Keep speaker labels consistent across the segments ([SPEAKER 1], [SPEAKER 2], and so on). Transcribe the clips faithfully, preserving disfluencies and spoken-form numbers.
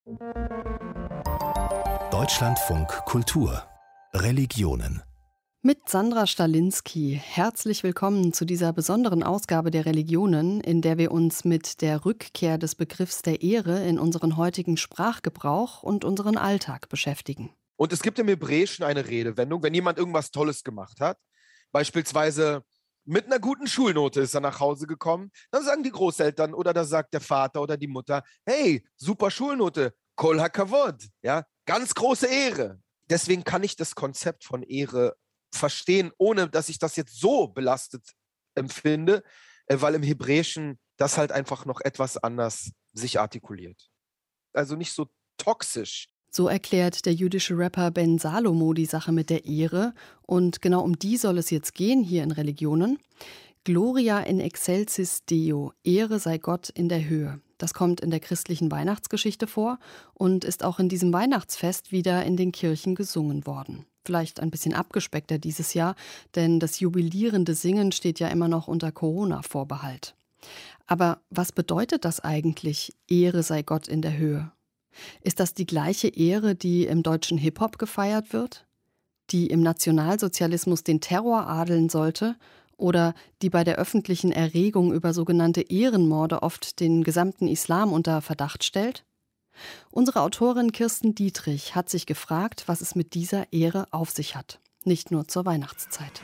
[SPEAKER 1] Deutschlandfunk Kultur Religionen.
[SPEAKER 2] Mit Sandra Stalinski. Herzlich willkommen zu dieser besonderen Ausgabe der Religionen, in der wir uns mit der Rückkehr des Begriffs der Ehre in unseren heutigen Sprachgebrauch und unseren Alltag beschäftigen.
[SPEAKER 3] Und es gibt im Hebräischen eine Redewendung, wenn jemand irgendwas Tolles gemacht hat, beispielsweise mit einer guten Schulnote ist er nach Hause gekommen, dann sagen die Großeltern oder da sagt der Vater oder die Mutter, hey, super Schulnote, kol hakavod, ja, ganz große Ehre. Deswegen kann ich das Konzept von Ehre verstehen, ohne dass ich das jetzt so belastet empfinde, weil im Hebräischen das halt einfach noch etwas anders sich artikuliert. Also nicht so toxisch.
[SPEAKER 2] So erklärt der jüdische Rapper Ben Salomo die Sache mit der Ehre. Und genau um die soll es jetzt gehen hier in Religionen. Gloria in excelsis Deo, Ehre sei Gott in der Höhe. Das kommt in der christlichen Weihnachtsgeschichte vor und ist auch in diesem Weihnachtsfest wieder in den Kirchen gesungen worden. Vielleicht ein bisschen abgespeckter dieses Jahr, denn das jubilierende Singen steht ja immer noch unter Corona-Vorbehalt. Aber was bedeutet das eigentlich, Ehre sei Gott in der Höhe? Ist das die gleiche Ehre, die im deutschen Hip-Hop gefeiert wird? Die im Nationalsozialismus den Terror adeln sollte? Oder die bei der öffentlichen Erregung über sogenannte Ehrenmorde oft den gesamten Islam unter Verdacht stellt? Unsere Autorin Kirsten Dietrich hat sich gefragt, was es mit dieser Ehre auf sich hat. Nicht nur zur Weihnachtszeit.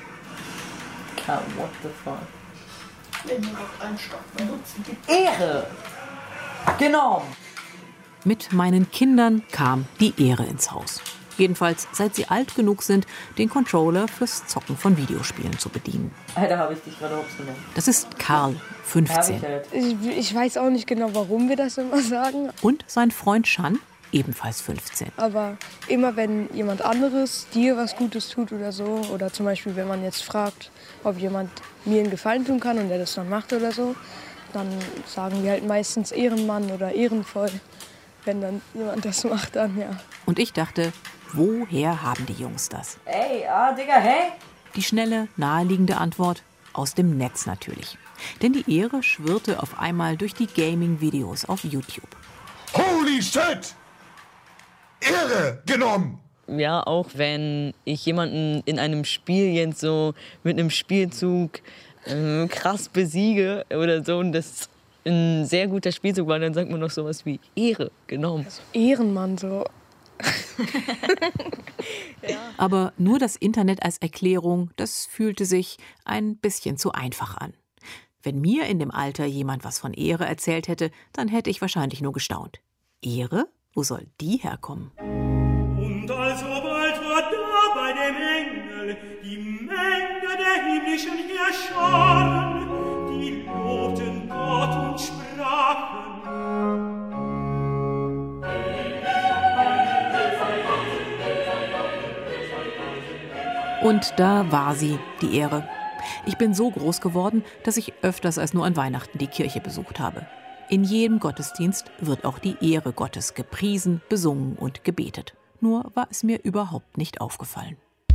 [SPEAKER 4] What the fuck? Ehre! Genau!
[SPEAKER 5] Mit meinen Kindern kam die Ehre ins Haus. Jedenfalls, seit sie alt genug sind, den Controller fürs Zocken von Videospielen zu bedienen.
[SPEAKER 4] Alter, habe ich dich gerade hops genommen.
[SPEAKER 5] Das ist Karl, fünfzehn.
[SPEAKER 6] Ich, ich weiß auch nicht genau, warum wir das immer sagen.
[SPEAKER 5] Und sein Freund Shan, ebenfalls fünfzehn.
[SPEAKER 6] Aber immer wenn jemand anderes dir was Gutes tut oder so, oder zum Beispiel, wenn man jetzt fragt, ob jemand mir einen Gefallen tun kann und der das dann macht oder so, dann sagen wir halt meistens Ehrenmann oder ehrenvoll. Wenn dann jemand das macht, dann ja.
[SPEAKER 5] Und ich dachte, woher haben die Jungs das?
[SPEAKER 4] Ey, ah, Digga, hey!
[SPEAKER 5] Die schnelle, naheliegende Antwort? Aus dem Netz natürlich. Denn die Ehre schwirrte auf einmal durch die Gaming-Videos auf YouTube.
[SPEAKER 7] Holy shit! Ehre genommen!
[SPEAKER 8] Ja, auch wenn ich jemanden in einem Spiel jetzt so mit einem Spielzug äh, krass besiege oder so und das ein sehr guter Spielzug war, dann sagt man noch sowas wie Ehre genommen.
[SPEAKER 6] Also Ehrenmann so.
[SPEAKER 5] Ja. Aber nur das Internet als Erklärung, das fühlte sich ein bisschen zu einfach an. Wenn mir in dem Alter jemand was von Ehre erzählt hätte, dann hätte ich wahrscheinlich nur gestaunt. Ehre? Wo soll die herkommen?
[SPEAKER 9] Und alsobald war da bei dem Engel die Menge der himmlischen Heerscharen, die lobten Gott und sprachen.
[SPEAKER 5] Und da war sie, die Ehre. Ich bin so groß geworden, dass ich öfters als nur an Weihnachten die Kirche besucht habe. In jedem Gottesdienst wird auch die Ehre Gottes gepriesen, besungen und gebetet. Nur war es mir überhaupt nicht aufgefallen.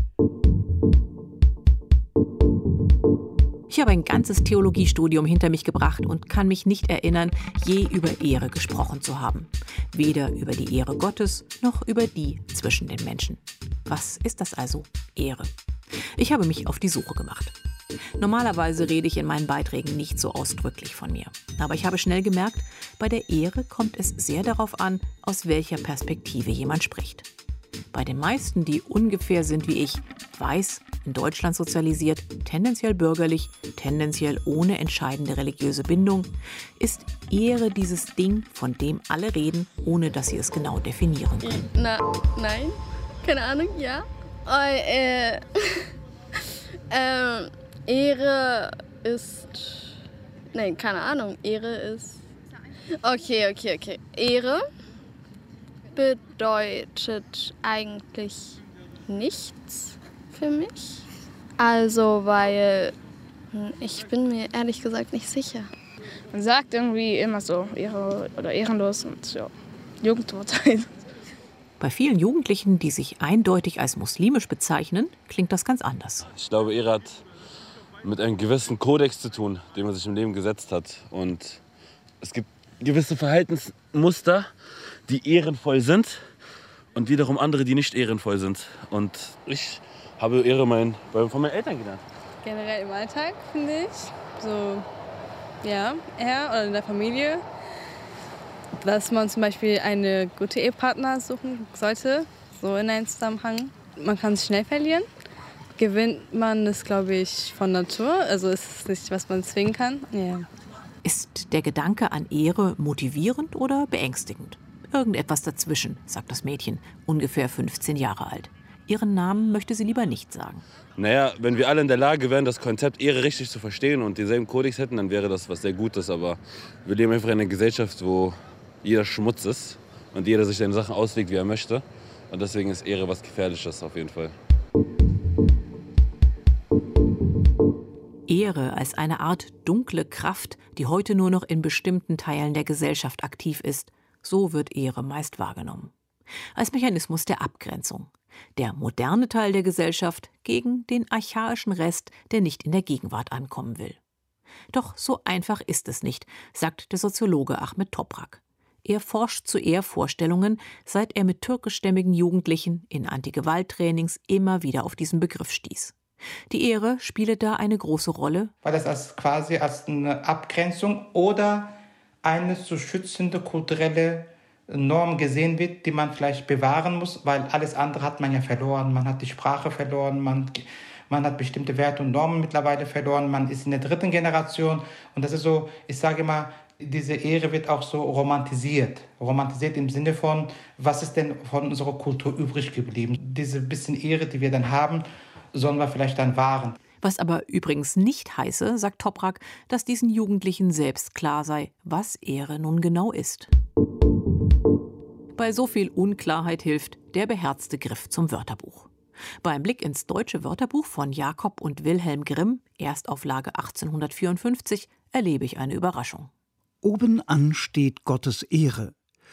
[SPEAKER 5] Ich habe ein ganzes Theologiestudium hinter mich gebracht und kann mich nicht erinnern, je über Ehre gesprochen zu haben. Weder über die Ehre Gottes noch über die zwischen den Menschen. Was ist das also, Ehre? Ich habe mich auf die Suche gemacht. Normalerweise rede ich in meinen Beiträgen nicht so ausdrücklich von mir. Aber ich habe schnell gemerkt, bei der Ehre kommt es sehr darauf an, aus welcher Perspektive jemand spricht. Bei den meisten, die ungefähr sind wie ich, weiß, in Deutschland sozialisiert, tendenziell bürgerlich, tendenziell ohne entscheidende religiöse Bindung, ist Ehre dieses Ding, von dem alle reden, ohne dass sie es genau definieren können.
[SPEAKER 10] Na, nein, keine Ahnung, ja. Oh, äh, ähm, Ehre ist, nein, keine Ahnung, Ehre ist, okay, okay, okay, Ehre bedeutet eigentlich nichts für mich. Also, weil ich bin mir ehrlich gesagt nicht sicher.
[SPEAKER 6] Man sagt irgendwie immer so Ehre oder ehrenlos und ja, Jugendwort halt.
[SPEAKER 5] Bei vielen Jugendlichen, die sich eindeutig als muslimisch bezeichnen, klingt das ganz anders.
[SPEAKER 11] Ich glaube, Ehre hat mit einem gewissen Kodex zu tun, den man sich im Leben gesetzt hat. Und es gibt gewisse Verhaltensmuster, die ehrenvoll sind und wiederum andere, die nicht ehrenvoll sind. Und ich habe Ehre mein, von meinen Eltern gelernt.
[SPEAKER 12] Generell im Alltag, finde ich. So, ja, er oder in der Familie. Dass man zum Beispiel eine gute Ehepartner suchen sollte, so in einem Zusammenhang. Man kann sich schnell verlieren. Gewinnt man es, glaube ich, von Natur. Also ist es nicht, was man zwingen kann. Ja.
[SPEAKER 5] Ist der Gedanke an Ehre motivierend oder beängstigend? Irgendetwas dazwischen, sagt das Mädchen, ungefähr fünfzehn Jahre alt. Ihren Namen möchte sie lieber nicht sagen.
[SPEAKER 11] Naja, wenn wir alle in der Lage wären, das Konzept Ehre richtig zu verstehen und denselben Kodex hätten, dann wäre das was sehr Gutes. Aber wir leben einfach in einer Gesellschaft, wo jeder Schmutz ist und jeder sich seine Sachen auslegt, wie er möchte. Und deswegen ist Ehre was Gefährliches auf jeden Fall.
[SPEAKER 5] Ehre als eine Art dunkle Kraft, die heute nur noch in bestimmten Teilen der Gesellschaft aktiv ist. So wird Ehre meist wahrgenommen. Als Mechanismus der Abgrenzung. Der moderne Teil der Gesellschaft gegen den archaischen Rest, der nicht in der Gegenwart ankommen will. Doch so einfach ist es nicht, sagt der Soziologe Ahmet Toprak. Er forscht zu Ehrvorstellungen, seit er mit türkischstämmigen Jugendlichen in Anti-Gewalt-Trainings immer wieder auf diesen Begriff stieß. Die Ehre spiele da eine große Rolle.
[SPEAKER 13] Weil das als quasi als eine Abgrenzung oder eine zu schützende kulturelle Norm gesehen wird, die man vielleicht bewahren muss, weil alles andere hat man ja verloren. Man hat die Sprache verloren, man, man hat bestimmte Werte und Normen mittlerweile verloren, man ist in der dritten Generation. Und das ist so, ich sage immer, diese Ehre wird auch so romantisiert. Romantisiert im Sinne von, was ist denn von unserer Kultur übrig geblieben? Diese bisschen Ehre, die wir dann haben, sollen wir vielleicht dann wahren.
[SPEAKER 5] Was aber übrigens nicht heiße, sagt Toprak, dass diesen Jugendlichen selbst klar sei, was Ehre nun genau ist. Bei so viel Unklarheit hilft der beherzte Griff zum Wörterbuch. Beim Blick ins deutsche Wörterbuch von Jakob und Wilhelm Grimm, Erstauflage achtzehnhundertvierundfünfzig, erlebe ich eine Überraschung.
[SPEAKER 14] Obenan steht Gottes Ehre,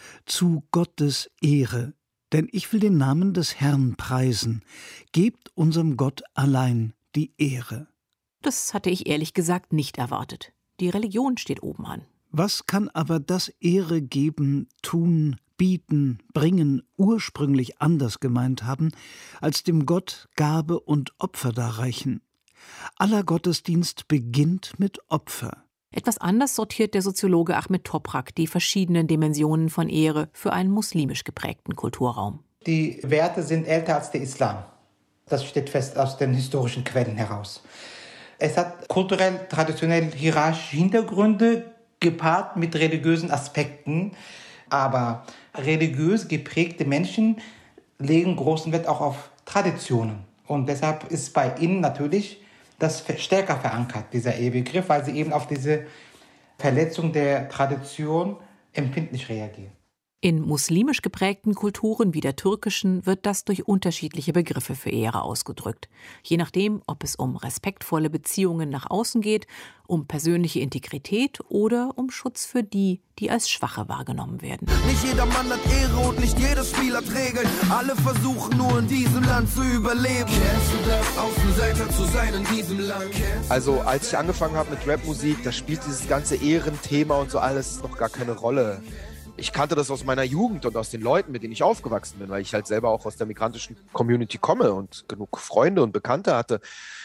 [SPEAKER 14] zu Gottes Ehre, denn ich will den Namen des Herrn preisen. Gebt unserem Gott allein die Ehre.
[SPEAKER 5] Das hatte ich ehrlich gesagt nicht erwartet. Die Religion steht oben an.
[SPEAKER 14] Was kann aber das Ehre geben, tun, bieten, bringen ursprünglich anders gemeint haben, als dem Gott Gabe und Opfer darreichen? Aller Gottesdienst beginnt mit Opfer.
[SPEAKER 5] Etwas anders sortiert der Soziologe Ahmet Toprak die verschiedenen Dimensionen von Ehre für einen muslimisch geprägten Kulturraum.
[SPEAKER 13] Die Werte sind älter als der Islam. Das steht fest aus den historischen Quellen heraus. Es hat kulturell, traditionell hierarchische Hintergründe gepaart mit religiösen Aspekten. Aber religiös geprägte Menschen legen großen Wert auch auf Traditionen. Und deshalb ist bei ihnen natürlich das stärker verankert, dieser Ehebegriff, weil sie eben auf diese Verletzung der Tradition empfindlich reagieren.
[SPEAKER 5] In muslimisch geprägten Kulturen wie der türkischen wird das durch unterschiedliche Begriffe für Ehre ausgedrückt. Je nachdem, ob es um respektvolle Beziehungen nach außen geht, um persönliche Integrität oder um Schutz für die, die als Schwache wahrgenommen werden.
[SPEAKER 15] Nicht jeder Mann hat Ehre und nicht jeder Spiel hat Regeln. Alle versuchen nur in diesem Land zu überleben. Kennst du das, Außenseiter zu sein in diesem Land?
[SPEAKER 3] Also als ich angefangen habe mit Rapmusik, da spielt dieses ganze Ehrenthema und so alles noch gar keine Rolle. Ich kannte das aus meiner Jugend und aus den Leuten, mit denen ich aufgewachsen bin, weil ich halt selber auch aus der migrantischen Community komme und genug Freunde und Bekannte hatte,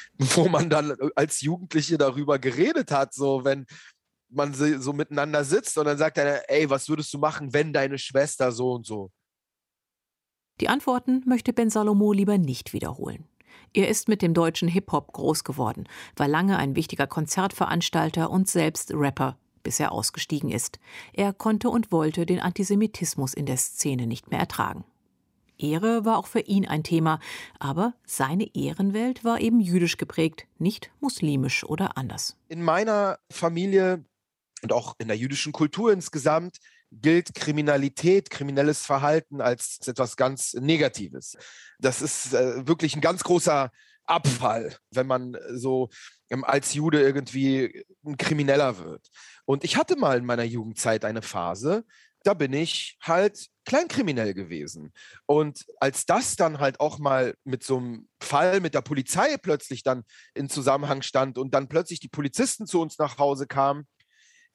[SPEAKER 3] wo man dann als Jugendliche darüber geredet hat, so wenn man so miteinander sitzt und dann sagt einer, ey, was würdest du machen, wenn deine Schwester so und so?
[SPEAKER 5] Die Antworten möchte Ben Salomo lieber nicht wiederholen. Er ist mit dem deutschen Hip-Hop groß geworden, war lange ein wichtiger Konzertveranstalter und selbst Rapper, bis er ausgestiegen ist. Er konnte und wollte den Antisemitismus in der Szene nicht mehr ertragen. Ehre war auch für ihn ein Thema, aber seine Ehrenwelt war eben jüdisch geprägt, nicht muslimisch oder anders.
[SPEAKER 3] In meiner Familie und auch in der jüdischen Kultur insgesamt gilt Kriminalität, kriminelles Verhalten als etwas ganz Negatives. Das ist äh, wirklich ein ganz großer Abfall, wenn man so ähm, als Jude irgendwie ein Krimineller wird. Und ich hatte mal in meiner Jugendzeit eine Phase, da bin ich halt kleinkriminell gewesen. Und als das dann halt auch mal mit so einem Fall mit der Polizei plötzlich dann in Zusammenhang stand und dann plötzlich die Polizisten zu uns nach Hause kamen,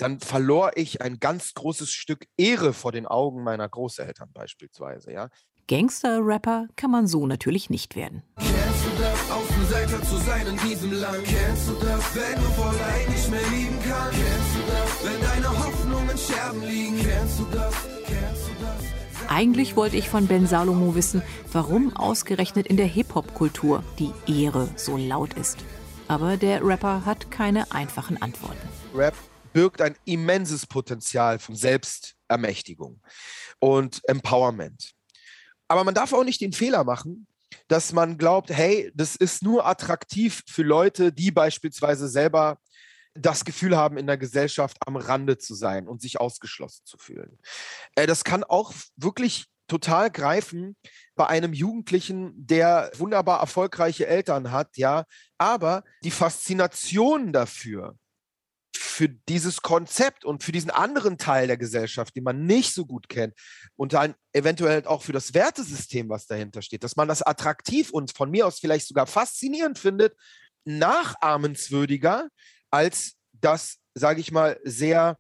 [SPEAKER 3] dann verlor ich ein ganz großes Stück Ehre vor den Augen meiner Großeltern beispielsweise, ja.
[SPEAKER 5] Gangster-Rapper kann man so natürlich nicht werden.
[SPEAKER 15] Kennst du das, Außenseiter zu sein in diesem Land? Kennst du das, wenn du vor Leid nicht mehr lieben kannst? Kennst du das, wenn deine Hoffnungen in Scherben liegen? Kennst du das, kennst du das?
[SPEAKER 5] Eigentlich wollte ich von Ben Salomo wissen, warum ausgerechnet in der Hip-Hop-Kultur die Ehre so laut ist. Aber der Rapper hat keine einfachen Antworten.
[SPEAKER 3] Rap birgt ein immenses Potenzial von Selbstermächtigung und Empowerment. Aber man darf auch nicht den Fehler machen, dass man glaubt, hey, das ist nur attraktiv für Leute, die beispielsweise selber das Gefühl haben, in der Gesellschaft am Rande zu sein und sich ausgeschlossen zu fühlen. Äh, das kann auch wirklich total greifen bei einem Jugendlichen, der wunderbar erfolgreiche Eltern hat, ja, aber die Faszination dafür, für dieses Konzept und für diesen anderen Teil der Gesellschaft, den man nicht so gut kennt und dann eventuell auch für das Wertesystem, was dahinter steht, dass man das attraktiv und von mir aus vielleicht sogar faszinierend findet, nachahmenswürdiger als das, sage ich mal, sehr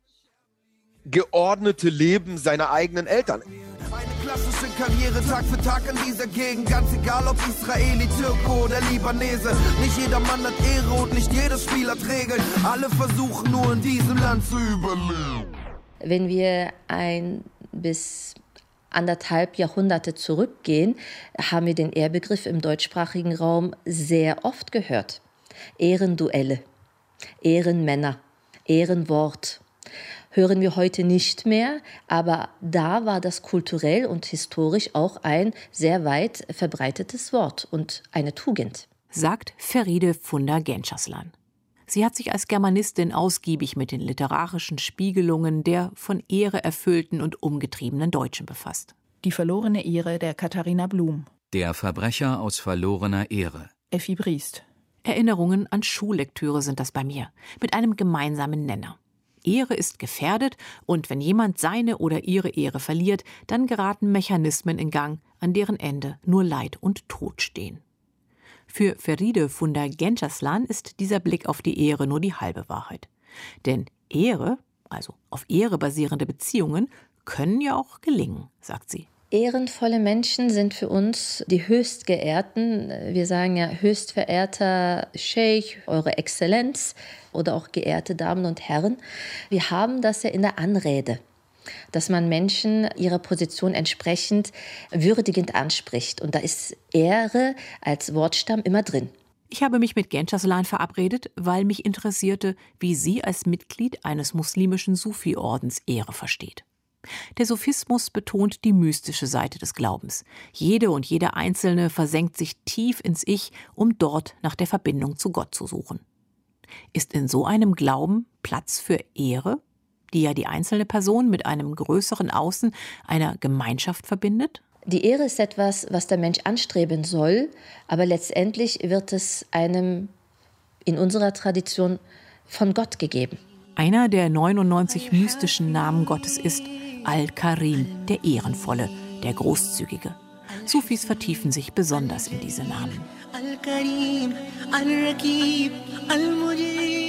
[SPEAKER 3] geordnete Leben seiner eigenen Eltern.
[SPEAKER 15] Eine klassische Karriere Tag für Tag in dieser Gegend, ganz egal ob Israeli, Türke oder Libanese. Nicht jeder Mann hat Ehre und nicht jeder Spiel hat Regeln. Alle versuchen nur in diesem Land zu überleben.
[SPEAKER 16] Wenn wir ein bis anderthalb Jahrhunderte zurückgehen, haben wir den Ehrbegriff im deutschsprachigen Raum sehr oft gehört. Ehrenduelle, Ehrenmänner, Ehrenwort. Hören wir heute nicht mehr, aber da war das kulturell und historisch auch ein sehr weit verbreitetes Wort und eine Tugend.
[SPEAKER 5] Sagt Feride Funda-Gençaslan. Sie hat sich als Germanistin ausgiebig mit den literarischen Spiegelungen der von Ehre erfüllten und umgetriebenen Deutschen befasst.
[SPEAKER 17] Die verlorene Ehre der Katharina Blum.
[SPEAKER 18] Der Verbrecher aus verlorener Ehre.
[SPEAKER 17] Effi Briest.
[SPEAKER 5] Erinnerungen an Schullektüre sind das bei mir, mit einem gemeinsamen Nenner. Ehre ist gefährdet und wenn jemand seine oder ihre Ehre verliert, dann geraten Mechanismen in Gang, an deren Ende nur Leid und Tod stehen. Für Feride Funda-Gençaslan ist dieser Blick auf die Ehre nur die halbe Wahrheit. Denn Ehre, also auf Ehre basierende Beziehungen, können ja auch gelingen, sagt sie.
[SPEAKER 16] Ehrenvolle Menschen sind für uns die höchstgeehrten, wir sagen ja höchstverehrter Scheich, Eure Exzellenz oder auch geehrte Damen und Herren. Wir haben das ja in der Anrede, dass man Menschen ihrer Position entsprechend würdigend anspricht. Und da ist Ehre als Wortstamm immer drin.
[SPEAKER 5] Ich habe mich mit Gençaslan verabredet, weil mich interessierte, wie sie als Mitglied eines muslimischen Sufi-Ordens Ehre versteht. Der Sufismus betont die mystische Seite des Glaubens. Jede und jeder Einzelne versenkt sich tief ins Ich, um dort nach der Verbindung zu Gott zu suchen. Ist in so einem Glauben Platz für Ehre, die ja die einzelne Person mit einem größeren Außen, einer Gemeinschaft verbindet?
[SPEAKER 16] Die Ehre ist etwas, was der Mensch anstreben soll, aber letztendlich wird es einem in unserer Tradition von Gott gegeben.
[SPEAKER 5] Einer der neunundneunzig mystischen Namen Gottes ist Al-Karim, der Ehrenvolle, der Großzügige. Sufis vertiefen sich besonders in diese Namen.
[SPEAKER 16] Al-Karim, Al-Rakib, Al-Mujib.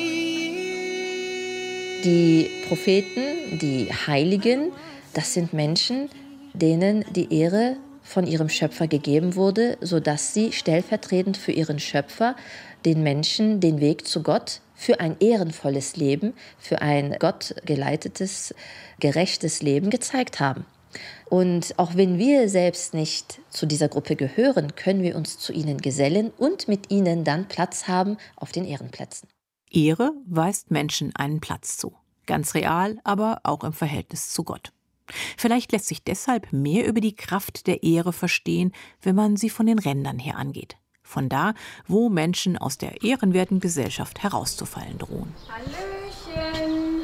[SPEAKER 16] Die Propheten, die Heiligen, das sind Menschen, denen die Ehre von ihrem Schöpfer gegeben wurde, sodass sie stellvertretend für ihren Schöpfer den Menschen den Weg zu Gott für ein ehrenvolles Leben, für ein gottgeleitetes, gerechtes Leben gezeigt haben. Und auch wenn wir selbst nicht zu dieser Gruppe gehören, können wir uns zu ihnen gesellen und mit ihnen dann Platz haben auf den Ehrenplätzen.
[SPEAKER 5] Ehre weist Menschen einen Platz zu. Ganz real, aber auch im Verhältnis zu Gott. Vielleicht lässt sich deshalb mehr über die Kraft der Ehre verstehen, wenn man sie von den Rändern her angeht. Von da, wo Menschen aus der ehrenwerten Gesellschaft herauszufallen drohen.
[SPEAKER 19] Hallöchen.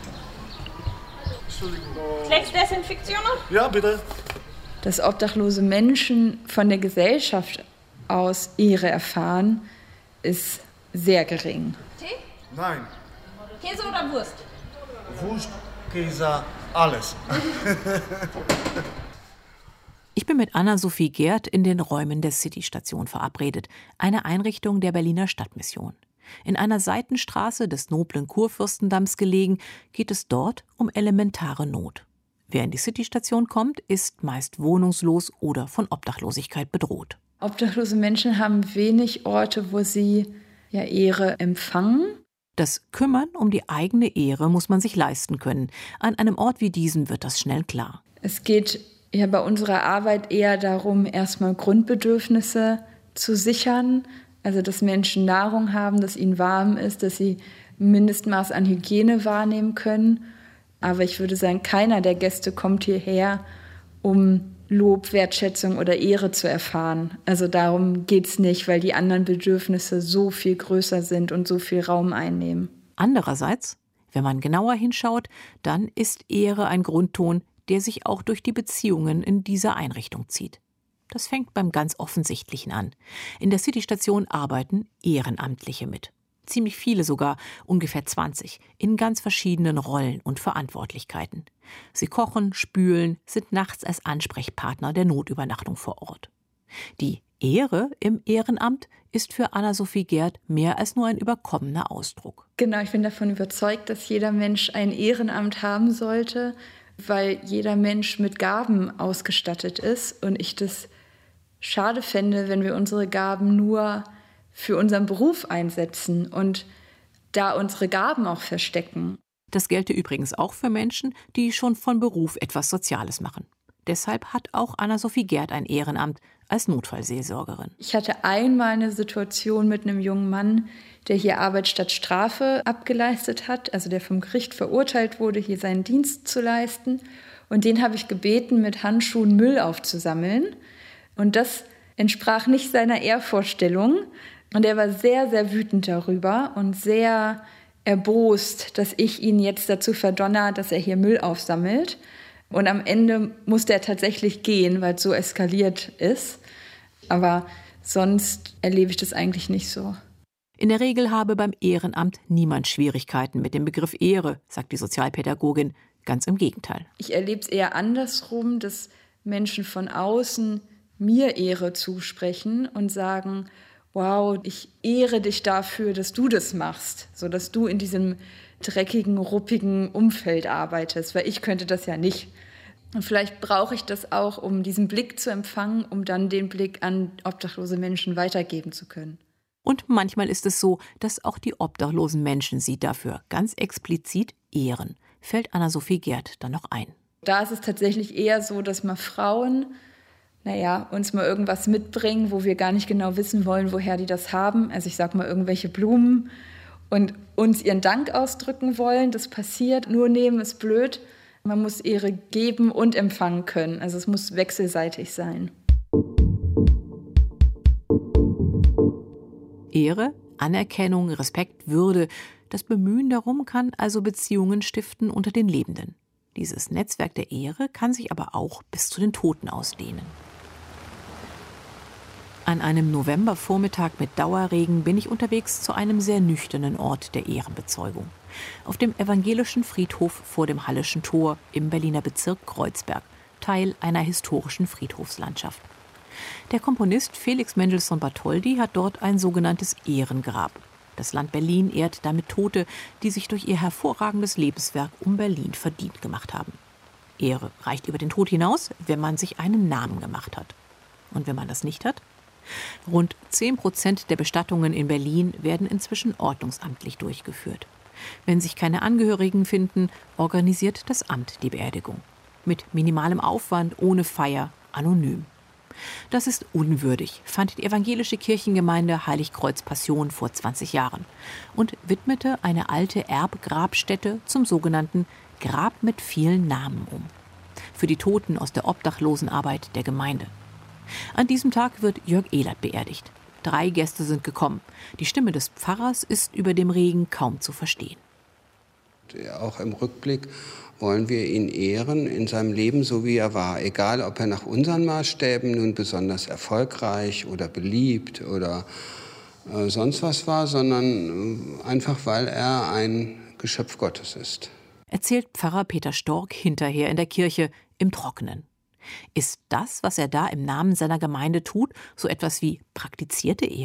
[SPEAKER 19] Flecksdesinfektion?
[SPEAKER 20] Ja, bitte.
[SPEAKER 19] Dass obdachlose Menschen von der Gesellschaft aus Ehre erfahren, ist sehr gering.
[SPEAKER 20] Tee? Nein.
[SPEAKER 19] Käse oder Wurst?
[SPEAKER 20] Wurst, Käse, alles.
[SPEAKER 5] Ich bin mit Anna-Sophie Gerd in den Räumen der City-Station verabredet, eine Einrichtung der Berliner Stadtmission. In einer Seitenstraße des noblen Kurfürstendamms gelegen, geht es dort um elementare Not. Wer in die Citystation kommt, ist meist wohnungslos oder von Obdachlosigkeit bedroht.
[SPEAKER 19] Obdachlose Menschen haben wenig Orte, wo sie ja Ehre empfangen.
[SPEAKER 5] Das Kümmern um die eigene Ehre muss man sich leisten können. An einem Ort wie diesem wird das schnell klar.
[SPEAKER 19] Es geht ja bei unserer Arbeit eher darum, erstmal Grundbedürfnisse zu sichern. Also, dass Menschen Nahrung haben, dass ihnen warm ist, dass sie ein Mindestmaß an Hygiene wahrnehmen können. Aber ich würde sagen, keiner der Gäste kommt hierher, um Lob, Wertschätzung oder Ehre zu erfahren. Also darum geht es nicht, weil die anderen Bedürfnisse so viel größer sind und so viel Raum einnehmen.
[SPEAKER 5] Andererseits, wenn man genauer hinschaut, dann ist Ehre ein Grundton, der sich auch durch die Beziehungen in dieser Einrichtung zieht. Das fängt beim ganz Offensichtlichen an. In der Citystation arbeiten Ehrenamtliche mit. Ziemlich viele sogar, ungefähr zwanzig, in ganz verschiedenen Rollen und Verantwortlichkeiten. Sie kochen, spülen, sind nachts als Ansprechpartner der Notübernachtung vor Ort. Die Ehre im Ehrenamt ist für Anna-Sophie Gerd mehr als nur ein überkommener Ausdruck.
[SPEAKER 19] Genau, ich bin davon überzeugt, dass jeder Mensch ein Ehrenamt haben sollte, weil jeder Mensch mit Gaben ausgestattet ist und ich das schade fände, wenn wir unsere Gaben nur für unseren Beruf einsetzen und da unsere Gaben auch verstecken.
[SPEAKER 5] Das gelte übrigens auch für Menschen, die schon von Beruf etwas Soziales machen. Deshalb hat auch Anna-Sophie Gerd ein Ehrenamt als Notfallseelsorgerin.
[SPEAKER 19] Ich hatte einmal eine Situation mit einem jungen Mann, der hier Arbeit statt Strafe abgeleistet hat, also der vom Gericht verurteilt wurde, hier seinen Dienst zu leisten. Und den habe ich gebeten, mit Handschuhen Müll aufzusammeln. Und das entsprach nicht seiner Ehrvorstellung. Und er war sehr, sehr wütend darüber und sehr erbost, dass ich ihn jetzt dazu verdonner, dass er hier Müll aufsammelt. Und am Ende musste er tatsächlich gehen, weil es so eskaliert ist. Aber sonst erlebe ich das eigentlich nicht so.
[SPEAKER 5] In der Regel habe beim Ehrenamt niemand Schwierigkeiten mit dem Begriff Ehre, sagt die Sozialpädagogin. Ganz im Gegenteil.
[SPEAKER 19] Ich erlebe es eher andersrum, dass Menschen von außen mir Ehre zusprechen und sagen, wow, ich ehre dich dafür, dass du das machst, so dass du in diesem dreckigen, ruppigen Umfeld arbeitest, weil ich könnte das ja nicht. Und vielleicht brauche ich das auch, um diesen Blick zu empfangen, um dann den Blick an obdachlose Menschen weitergeben zu können.
[SPEAKER 5] Und manchmal ist es so, dass auch die obdachlosen Menschen sie dafür ganz explizit ehren, fällt Anna-Sophie Gerd dann noch ein.
[SPEAKER 19] Da ist es tatsächlich eher so, dass mal Frauen, naja, uns mal irgendwas mitbringen, wo wir gar nicht genau wissen wollen, woher die das haben. Also ich sag mal irgendwelche Blumen und uns ihren Dank ausdrücken wollen. Das passiert, nur nehmen ist blöd. Man muss Ehre geben und empfangen können. Also es muss wechselseitig sein.
[SPEAKER 5] Ehre, Anerkennung, Respekt, Würde. Das Bemühen darum kann also Beziehungen stiften unter den Lebenden. Dieses Netzwerk der Ehre kann sich aber auch bis zu den Toten ausdehnen. An einem Novembervormittag mit Dauerregen bin ich unterwegs zu einem sehr nüchternen Ort der Ehrenbezeugung. Auf dem evangelischen Friedhof vor dem Halleschen Tor im Berliner Bezirk Kreuzberg, Teil einer historischen Friedhofslandschaft. Der Komponist Felix Mendelssohn Bartholdy hat dort ein sogenanntes Ehrengrab. Das Land Berlin ehrt damit Tote, die sich durch ihr hervorragendes Lebenswerk um Berlin verdient gemacht haben. Ehre reicht über den Tod hinaus, wenn man sich einen Namen gemacht hat. Und wenn man das nicht hat? Rund zehn Prozent der Bestattungen in Berlin werden inzwischen ordnungsamtlich durchgeführt. Wenn sich keine Angehörigen finden, organisiert das Amt die Beerdigung. Mit minimalem Aufwand, ohne Feier, anonym. Das ist unwürdig, fand die evangelische Kirchengemeinde Heiligkreuz Passion vor zwanzig Jahren und widmete eine alte Erbgrabstätte zum sogenannten Grab mit vielen Namen um. Für die Toten aus der Obdachlosenarbeit der Gemeinde. An diesem Tag wird Jörg Ehlert beerdigt. Drei Gäste sind gekommen. Die Stimme des Pfarrers ist über dem Regen kaum zu verstehen.
[SPEAKER 21] Auch im Rückblick wollen wir ihn ehren in seinem Leben, so wie er war. Egal, ob er nach unseren Maßstäben nun besonders erfolgreich oder beliebt oder äh, sonst was war, sondern äh, einfach, weil er ein Geschöpf Gottes ist.
[SPEAKER 5] Erzählt Pfarrer Peter Storck hinterher in der Kirche im Trockenen. Ist das, was er da im Namen seiner Gemeinde tut, so etwas wie praktizierte Ehre?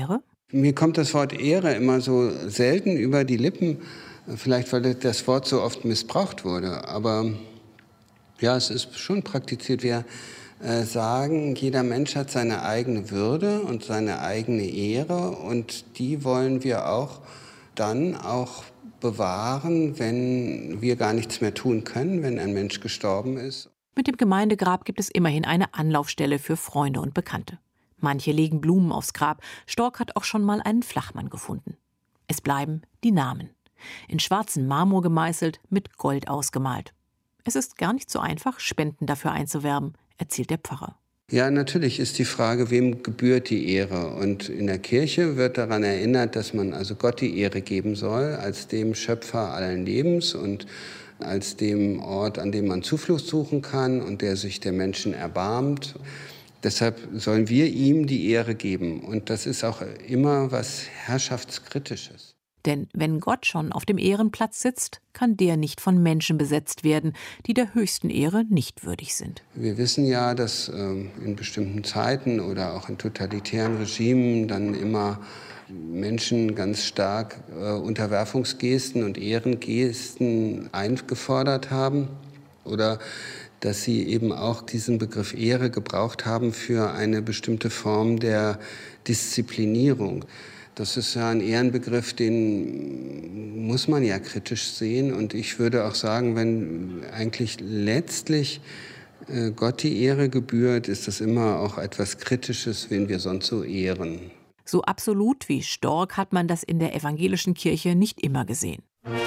[SPEAKER 21] Mir kommt das Wort Ehre immer so selten über die Lippen, vielleicht weil das Wort so oft missbraucht wurde. Aber ja, es ist schon praktiziert. Wir äh, sagen, jeder Mensch hat seine eigene Würde und seine eigene Ehre und die wollen wir auch dann auch bewahren, wenn wir gar nichts mehr tun können, wenn ein Mensch gestorben ist.
[SPEAKER 5] Mit dem Gemeindegrab gibt es immerhin eine Anlaufstelle für Freunde und Bekannte. Manche legen Blumen aufs Grab. Storck hat auch schon mal einen Flachmann gefunden. Es bleiben die Namen. In schwarzen Marmor gemeißelt, mit Gold ausgemalt. Es ist gar nicht so einfach, Spenden dafür einzuwerben, erzählt der Pfarrer.
[SPEAKER 21] Ja, natürlich ist die Frage, wem gebührt die Ehre? Und in der Kirche wird daran erinnert, dass man also Gott die Ehre geben soll, als dem Schöpfer allen Lebens und als dem Ort, an dem man Zuflucht suchen kann und der sich der Menschen erbarmt. Deshalb sollen wir ihm die Ehre geben. Und das ist auch immer was Herrschaftskritisches.
[SPEAKER 5] Denn wenn Gott schon auf dem Ehrenplatz sitzt, kann der nicht von Menschen besetzt werden, die der höchsten Ehre nicht würdig sind.
[SPEAKER 21] Wir wissen ja, dass ähm, in bestimmten Zeiten oder auch in totalitären Regimen dann immer Menschen ganz stark äh, Unterwerfungsgesten und Ehrengesten eingefordert haben. Oder dass sie eben auch diesen Begriff Ehre gebraucht haben für eine bestimmte Form der Disziplinierung. Das ist ja ein Ehrenbegriff, den muss man ja kritisch sehen. Und ich würde auch sagen, wenn eigentlich letztlich Gott die Ehre gebührt, ist das immer auch etwas Kritisches, wen wir sonst so ehren.
[SPEAKER 5] So absolut wie Storck hat man das in der evangelischen Kirche nicht immer gesehen.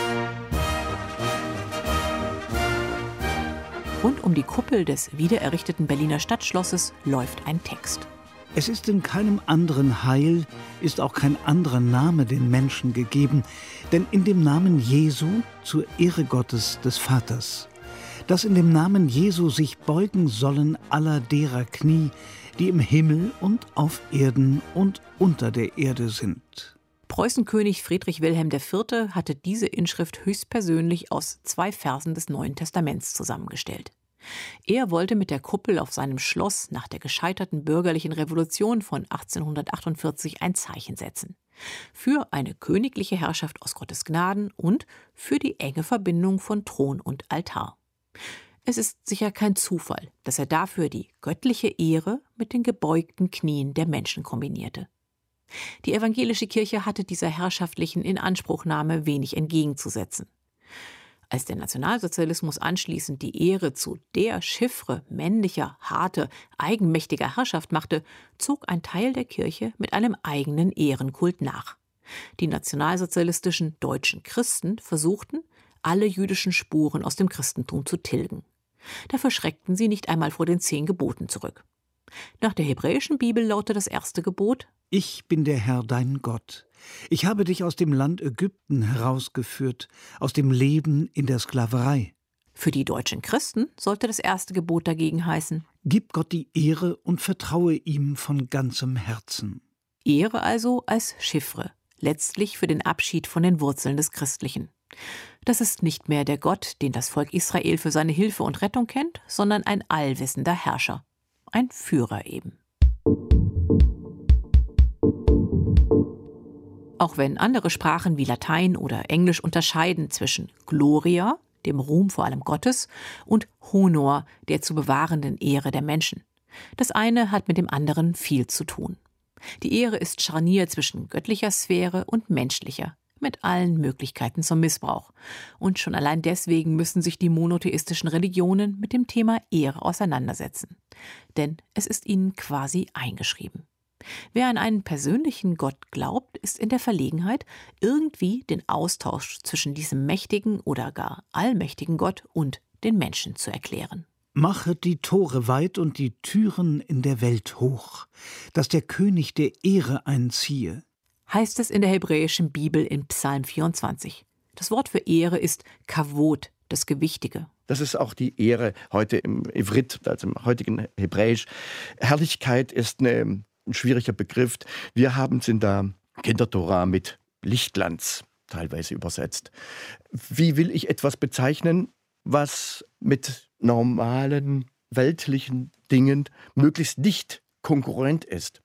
[SPEAKER 5] Rund um die Kuppel des wiedererrichteten Berliner Stadtschlosses läuft ein Text.
[SPEAKER 14] Es ist in keinem anderen Heil, ist auch kein anderer Name den Menschen gegeben, denn in dem Namen Jesu zur Ehre Gottes des Vaters, dass in dem Namen Jesu sich beugen sollen aller derer Knie, die im Himmel und auf Erden und unter der Erde sind.
[SPEAKER 5] Preußenkönig Friedrich Wilhelm der Vierte hatte diese Inschrift höchstpersönlich aus zwei Versen des Neuen Testaments zusammengestellt. Er wollte mit der Kuppel auf seinem Schloss nach der gescheiterten bürgerlichen Revolution von achtzehnhundertachtundvierzig ein Zeichen setzen. Für eine königliche Herrschaft aus Gottes Gnaden und für die enge Verbindung von Thron und Altar. Es ist sicher kein Zufall, dass er dafür die göttliche Ehre mit den gebeugten Knien der Menschen kombinierte. Die evangelische Kirche hatte dieser herrschaftlichen Inanspruchnahme wenig entgegenzusetzen. Als der Nationalsozialismus anschließend die Ehre zu der Chiffre männlicher, harter, eigenmächtiger Herrschaft machte, zog ein Teil der Kirche mit einem eigenen Ehrenkult nach. Die nationalsozialistischen deutschen Christen versuchten, alle jüdischen Spuren aus dem Christentum zu tilgen. Dafür schreckten sie nicht einmal vor den zehn Geboten zurück. Nach der hebräischen Bibel lautet das erste Gebot:
[SPEAKER 14] Ich bin der Herr, dein Gott. Ich habe dich aus dem Land Ägypten herausgeführt, aus dem Leben in der Sklaverei.
[SPEAKER 5] Für die deutschen Christen sollte das erste Gebot dagegen heißen:
[SPEAKER 14] Gib Gott die Ehre und vertraue ihm von ganzem Herzen.
[SPEAKER 5] Ehre also als Chiffre, letztlich für den Abschied von den Wurzeln des Christlichen. Das ist nicht mehr der Gott, den das Volk Israel für seine Hilfe und Rettung kennt, sondern ein allwissender Herrscher. Ein Führer eben. Auch wenn andere Sprachen wie Latein oder Englisch unterscheiden zwischen Gloria, dem Ruhm vor allem Gottes, und Honor, der zu bewahrenden Ehre der Menschen. Das eine hat mit dem anderen viel zu tun. Die Ehre ist Scharnier zwischen göttlicher Sphäre und menschlicher, mit allen Möglichkeiten zum Missbrauch. Und schon allein deswegen müssen sich die monotheistischen Religionen mit dem Thema Ehre auseinandersetzen. Denn es ist ihnen quasi eingeschrieben. Wer an einen persönlichen Gott glaubt, ist in der Verlegenheit, irgendwie den Austausch zwischen diesem mächtigen oder gar allmächtigen Gott und den Menschen zu erklären.
[SPEAKER 14] Machet die Tore weit und die Türen in der Welt hoch, dass der König der Ehre einziehe.
[SPEAKER 5] Heißt es in der hebräischen Bibel in Psalm vierundzwanzig. Das Wort für Ehre ist Kavod, das Gewichtige.
[SPEAKER 1] Das ist auch die Ehre heute im Ivrit, also im heutigen Hebräisch. Herrlichkeit ist eine ein schwieriger Begriff. Wir haben es in der Kindertora mit Lichtglanz teilweise übersetzt. Wie will ich etwas bezeichnen, was mit normalen weltlichen Dingen möglichst nicht konkurrent ist?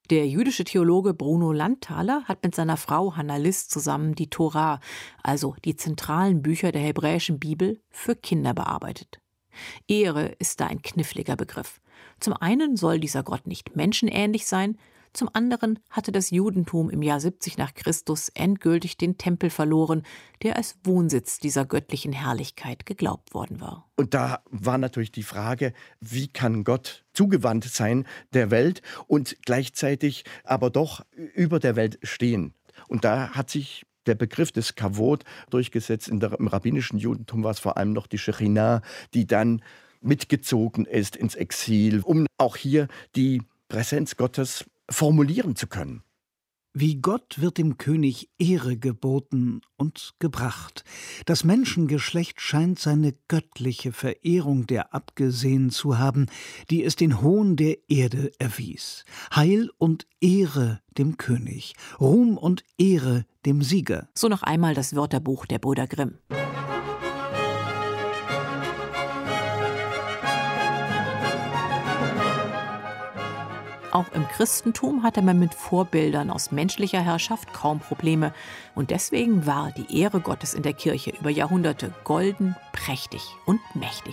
[SPEAKER 5] Der jüdische Theologe Bruno Landthaler hat mit seiner Frau Hannah Liss zusammen die Tora, also die zentralen Bücher der hebräischen Bibel, für Kinder bearbeitet. Ehre ist da ein kniffliger Begriff. Zum einen soll dieser Gott nicht menschenähnlich sein, zum anderen hatte das Judentum im Jahr siebzig nach Christus endgültig den Tempel verloren, der als Wohnsitz dieser göttlichen Herrlichkeit geglaubt worden war.
[SPEAKER 1] Und da war natürlich die Frage, wie kann Gott zugewandt sein der Welt und gleichzeitig aber doch über der Welt stehen. Und da hat sich der Begriff des Kavod durchgesetzt. In der, im rabbinischen Judentum war es vor allem noch die Shechinah, die dann mitgezogen ist ins Exil, um auch hier die Präsenz Gottes formulieren zu können.
[SPEAKER 14] Wie Gott wird dem König Ehre geboten und gebracht. Das Menschengeschlecht scheint seine göttliche Verehrung der abgesehen zu haben, die es den Hohn der Erde erwies. Heil und Ehre dem König, Ruhm und Ehre dem Sieger.
[SPEAKER 5] So noch einmal das Wörterbuch der Brüder Grimm. Auch im Christentum hatte man mit Vorbildern aus menschlicher Herrschaft kaum Probleme. Und deswegen war die Ehre Gottes in der Kirche über Jahrhunderte golden, prächtig und mächtig.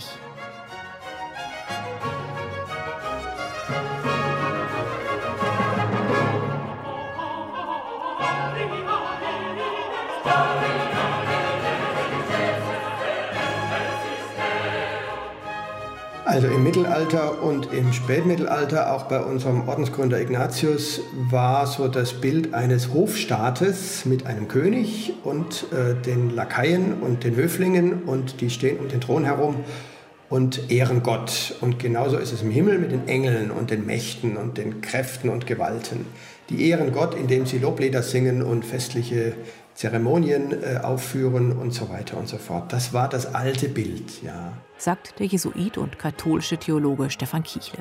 [SPEAKER 2] Also im Mittelalter und im Spätmittelalter, auch bei unserem Ordensgründer Ignatius, war so das Bild eines Hofstaates mit einem König und äh, den Lakaien und den Höflingen, und die stehen um den Thron herum und ehren Gott. Und genauso ist es im Himmel mit den Engeln und den Mächten und den Kräften und Gewalten. Die ehren Gott, indem sie Loblieder singen und festliche Zeremonien äh, aufführen und so weiter und so fort. Das war das alte Bild, ja.
[SPEAKER 5] Sagt der Jesuit und katholische Theologe Stefan Kichle.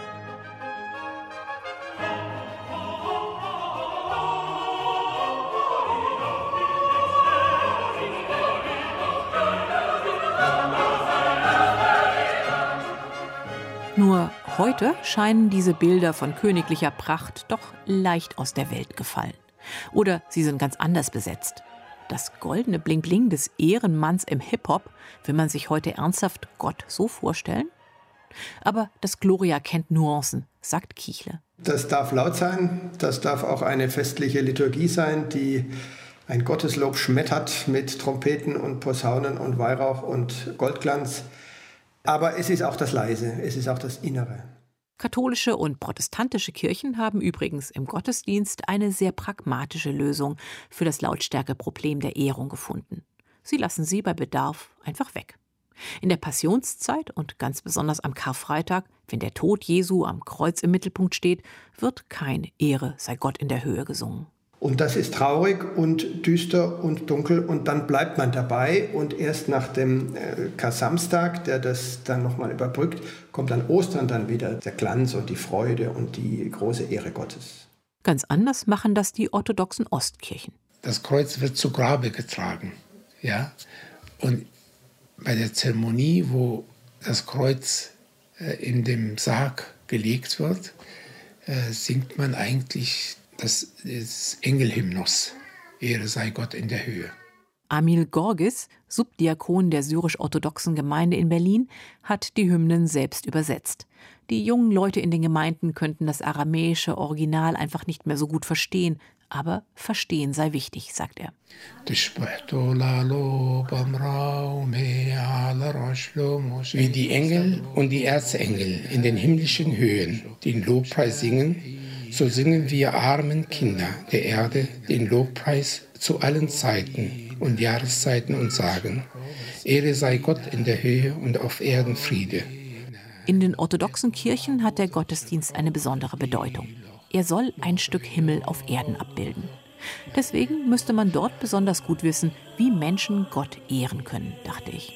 [SPEAKER 5] Nur heute scheinen diese Bilder von königlicher Pracht doch leicht aus der Welt gefallen. Oder sie sind ganz anders besetzt. Das goldene Bling-Bling des Ehrenmanns im Hip-Hop, will man sich heute ernsthaft Gott so vorstellen? Aber das Gloria kennt Nuancen, sagt Kichle.
[SPEAKER 2] Das darf laut sein, das darf auch eine festliche Liturgie sein, die ein Gotteslob schmettert mit Trompeten und Posaunen und Weihrauch und Goldglanz. Aber es ist auch das Leise, es ist auch das Innere.
[SPEAKER 5] Katholische und protestantische Kirchen haben übrigens im Gottesdienst eine sehr pragmatische Lösung für das Lautstärkeproblem der Ehrung gefunden. Sie lassen sie bei Bedarf einfach weg. In der Passionszeit und ganz besonders am Karfreitag, wenn der Tod Jesu am Kreuz im Mittelpunkt steht, wird kein Ehre sei Gott in der Höhe gesungen.
[SPEAKER 2] Und das ist traurig und düster und dunkel, und dann bleibt man dabei, und erst nach dem äh, Kar-Samstag, der das dann nochmal überbrückt, kommt an Ostern dann wieder der Glanz und die Freude und die große Ehre Gottes.
[SPEAKER 5] Ganz anders machen das die orthodoxen Ostkirchen.
[SPEAKER 22] Das Kreuz wird zu Grabe getragen, ja, und bei der Zeremonie, wo das Kreuz äh, in dem Sarg gelegt wird, äh, singt man eigentlich das ist Engelhymnus, Ehre sei Gott in der Höhe.
[SPEAKER 5] Amil Gorgis, Subdiakon der syrisch-orthodoxen Gemeinde in Berlin, hat die Hymnen selbst übersetzt. Die jungen Leute in den Gemeinden könnten das aramäische Original einfach nicht mehr so gut verstehen. Aber verstehen sei wichtig, sagt er.
[SPEAKER 22] Wie die Engel und die Erzengel in den himmlischen Höhen den Lobpreis singen, so singen wir armen Kinder der Erde den Lobpreis zu allen Zeiten und Jahreszeiten und sagen: Ehre sei Gott in der Höhe und auf Erden Friede.
[SPEAKER 5] In den orthodoxen Kirchen hat der Gottesdienst eine besondere Bedeutung. Er soll ein Stück Himmel auf Erden abbilden. Deswegen müsste man dort besonders gut wissen, wie Menschen Gott ehren können, dachte ich.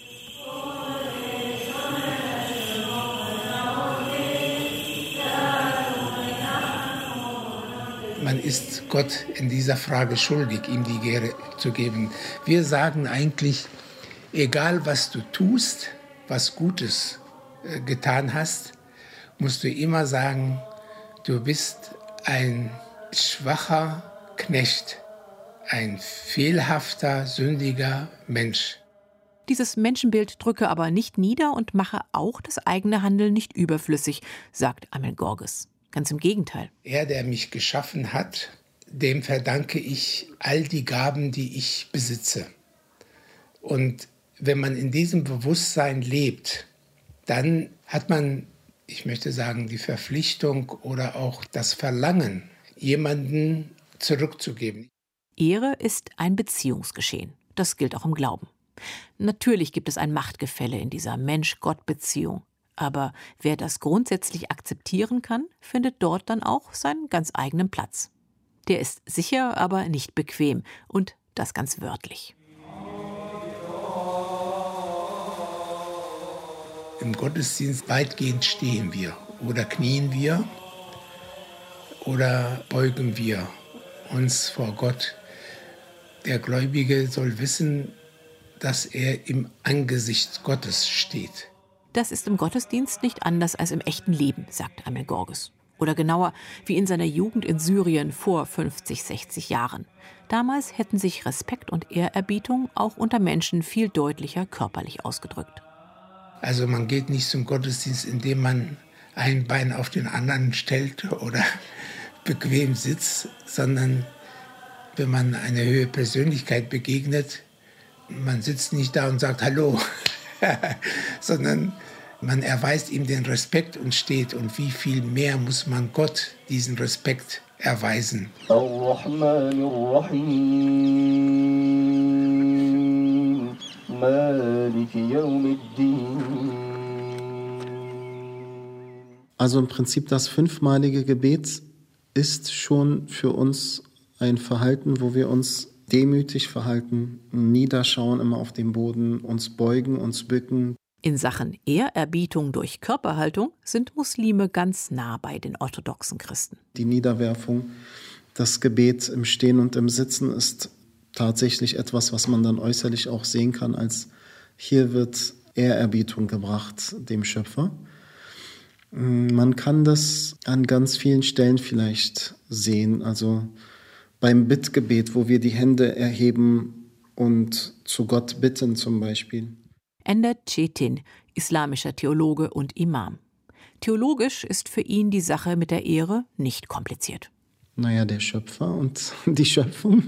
[SPEAKER 22] Man ist Gott in dieser Frage schuldig, ihm die Ehre zu geben. Wir sagen eigentlich, egal was du tust, was Gutes äh, getan hast, musst du immer sagen, du bist ein schwacher Knecht, ein fehlhafter, sündiger Mensch.
[SPEAKER 5] Dieses Menschenbild drücke aber nicht nieder und mache auch das eigene Handeln nicht überflüssig, sagt Amelgorges. Ganz im Gegenteil.
[SPEAKER 22] Er, der mich geschaffen hat, dem verdanke ich all die Gaben, die ich besitze. Und wenn man in diesem Bewusstsein lebt, dann hat man, ich möchte sagen, die Verpflichtung oder auch das Verlangen, jemanden zurückzugeben.
[SPEAKER 5] Ehre ist ein Beziehungsgeschehen. Das gilt auch im Glauben. Natürlich gibt es ein Machtgefälle in dieser Mensch-Gott-Beziehung. Aber wer das grundsätzlich akzeptieren kann, findet dort dann auch seinen ganz eigenen Platz. Der ist sicher, aber nicht bequem. Und das ganz wörtlich.
[SPEAKER 22] Im Gottesdienst weitgehend stehen wir oder knien wir oder beugen wir uns vor Gott. Der Gläubige soll wissen, dass er im Angesicht Gottes steht.
[SPEAKER 5] Das ist im Gottesdienst nicht anders als im echten Leben, sagt Amelgorges. Oder genauer, wie in seiner Jugend in Syrien vor fünfzig, sechzig Jahren. Damals hätten sich Respekt und Ehrerbietung auch unter Menschen viel deutlicher körperlich ausgedrückt.
[SPEAKER 22] Also man geht nicht zum Gottesdienst, indem man ein Bein auf den anderen stellt oder bequem sitzt, sondern wenn man eine höhere Persönlichkeit begegnet, man sitzt nicht da und sagt Hallo, sondern man erweist ihm den Respekt und steht. Und wie viel mehr muss man Gott diesen Respekt erweisen?
[SPEAKER 4] Also im Prinzip das fünfmalige Gebet ist schon für uns ein Verhalten, wo wir uns demütig verhalten, niederschauen immer auf den Boden, uns beugen, uns bücken.
[SPEAKER 5] In Sachen Ehrerbietung durch Körperhaltung sind Muslime ganz nah bei den orthodoxen Christen.
[SPEAKER 4] Die Niederwerfung, das Gebet im Stehen und im Sitzen ist tatsächlich etwas, was man dann äußerlich auch sehen kann, als hier wird Ehrerbietung gebracht dem Schöpfer. Man kann das an ganz vielen Stellen vielleicht sehen, also beim Bittgebet, wo wir die Hände erheben und zu Gott bitten zum Beispiel.
[SPEAKER 5] Ender Çetin, islamischer Theologe und Imam. Theologisch ist für ihn die Sache mit der Ehre nicht kompliziert.
[SPEAKER 4] Naja, der Schöpfer und die Schöpfung.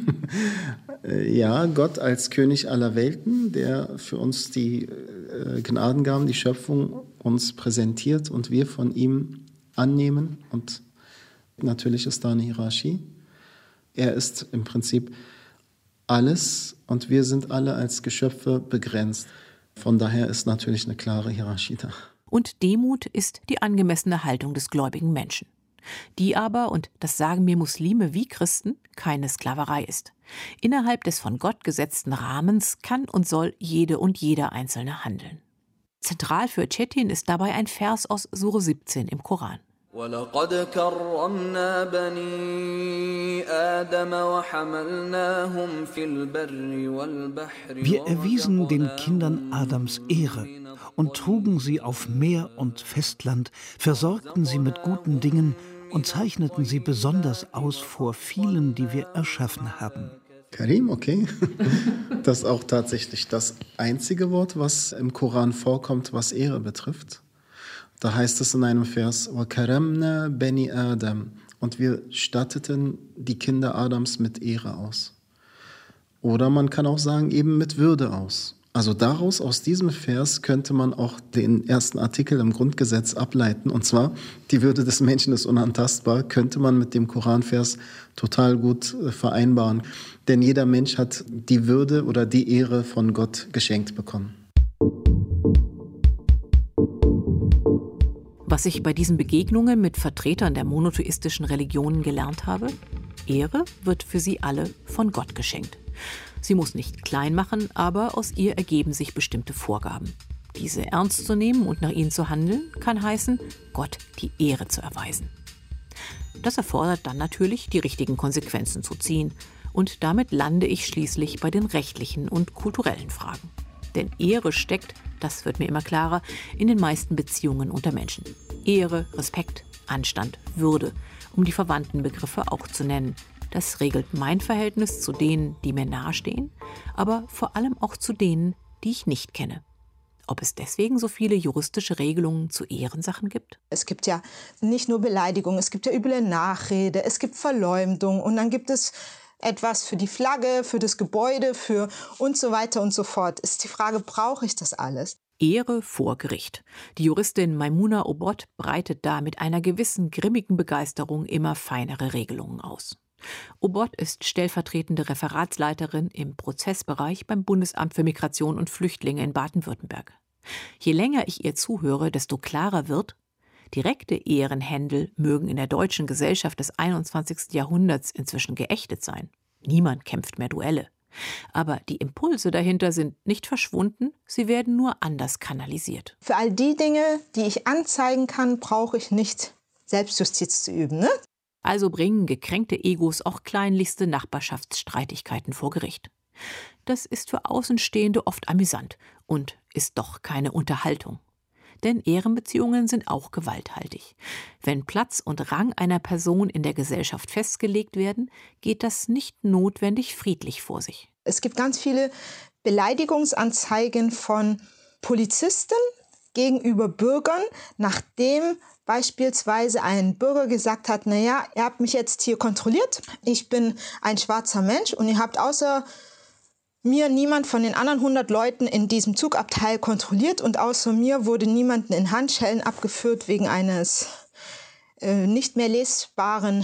[SPEAKER 4] Ja, Gott als König aller Welten, der für uns die Gnadengaben, die Schöpfung uns präsentiert und wir von ihm annehmen. Und natürlich ist da eine Hierarchie. Er ist im Prinzip alles und wir sind alle als Geschöpfe begrenzt. Von daher ist natürlich eine klare Hierarchie da.
[SPEAKER 5] Und Demut ist die angemessene Haltung des gläubigen Menschen. Die aber, und das sagen mir Muslime wie Christen, keine Sklaverei ist. Innerhalb des von Gott gesetzten Rahmens kann und soll jede und jeder Einzelne handeln. Zentral für Çetin ist dabei ein Vers aus Sure siebzehn im Koran.
[SPEAKER 7] وَلَقَدْ كَرَّمْنَا بَنِي آدَمَ وَحَمَلْنَاهُمْ فِي الْبَرِّ وَالْبَحْرِ.
[SPEAKER 14] Wir erwiesen den Kindern Adams Ehre und trugen sie auf Meer und Festland, versorgten sie mit guten Dingen und zeichneten sie besonders aus vor vielen, die wir erschaffen haben.
[SPEAKER 4] Karim, okay. Das ist auch tatsächlich das einzige Wort, was im Koran vorkommt, was Ehre betrifft. Da heißt es in einem Vers, وَكَرَمْنَا بَنِي آدَمَ, und wir statteten die Kinder Adams mit Ehre aus. Oder man kann auch sagen, eben mit Würde aus. Also daraus, aus diesem Vers, könnte man auch den ersten Artikel im Grundgesetz ableiten. Und zwar, die Würde des Menschen ist unantastbar, könnte man mit dem Koranvers total gut vereinbaren. Denn jeder Mensch hat die Würde oder die Ehre von Gott geschenkt bekommen.
[SPEAKER 5] Was ich bei diesen Begegnungen mit Vertretern der monotheistischen Religionen gelernt habe? Ehre wird für sie alle von Gott geschenkt. Sie muss nicht klein machen, aber aus ihr ergeben sich bestimmte Vorgaben. Diese ernst zu nehmen und nach ihnen zu handeln, kann heißen, Gott die Ehre zu erweisen. Das erfordert dann natürlich, die richtigen Konsequenzen zu ziehen. Und damit lande ich schließlich bei den rechtlichen und kulturellen Fragen. Denn Ehre steckt, das wird mir immer klarer, in den meisten Beziehungen unter Menschen. Ehre, Respekt, Anstand, Würde. um die verwandten Begriffe auch zu nennen. Das regelt mein Verhältnis zu denen, die mir nahestehen, aber vor allem auch zu denen, die ich nicht kenne. Ob es deswegen so viele juristische Regelungen zu Ehrensachen gibt?
[SPEAKER 8] Es gibt ja nicht nur Beleidigung, es gibt ja üble Nachrede, es gibt Verleumdung und dann gibt es etwas für die Flagge, für das Gebäude, für und so weiter und so fort. Ist die Frage, brauche ich das alles?
[SPEAKER 5] Ehre vor Gericht. Die Juristin Maimuna Obot breitet da mit einer gewissen grimmigen Begeisterung immer feinere Regelungen aus. Obot ist stellvertretende Referatsleiterin im Prozessbereich beim Bundesamt für Migration und Flüchtlinge in Baden-Württemberg. Je länger ich ihr zuhöre, desto klarer wird, direkte Ehrenhändel mögen in der deutschen Gesellschaft des einundzwanzigsten Jahrhunderts inzwischen geächtet sein. Niemand kämpft mehr Duelle. Aber die Impulse dahinter sind nicht verschwunden, sie werden nur anders kanalisiert.
[SPEAKER 8] Für all die Dinge, die ich anzeigen kann, brauche ich nicht Selbstjustiz zu üben, ne?
[SPEAKER 5] Also bringen gekränkte Egos auch kleinlichste Nachbarschaftsstreitigkeiten vor Gericht. Das ist für Außenstehende oft amüsant und ist doch keine Unterhaltung. Denn Ehrenbeziehungen sind auch gewalthaltig. Wenn Platz und Rang einer Person in der Gesellschaft festgelegt werden, geht das nicht notwendig friedlich vor sich.
[SPEAKER 8] Es gibt ganz viele Beleidigungsanzeigen von Polizisten gegenüber Bürgern, nachdem beispielsweise ein Bürger gesagt hat, naja, ihr habt mich jetzt hier kontrolliert, ich bin ein schwarzer Mensch und ihr habt außer mir niemand von den anderen hundert Leuten in diesem Zugabteil kontrolliert und außer mir wurde niemanden in Handschellen abgeführt wegen eines äh, nicht mehr lesbaren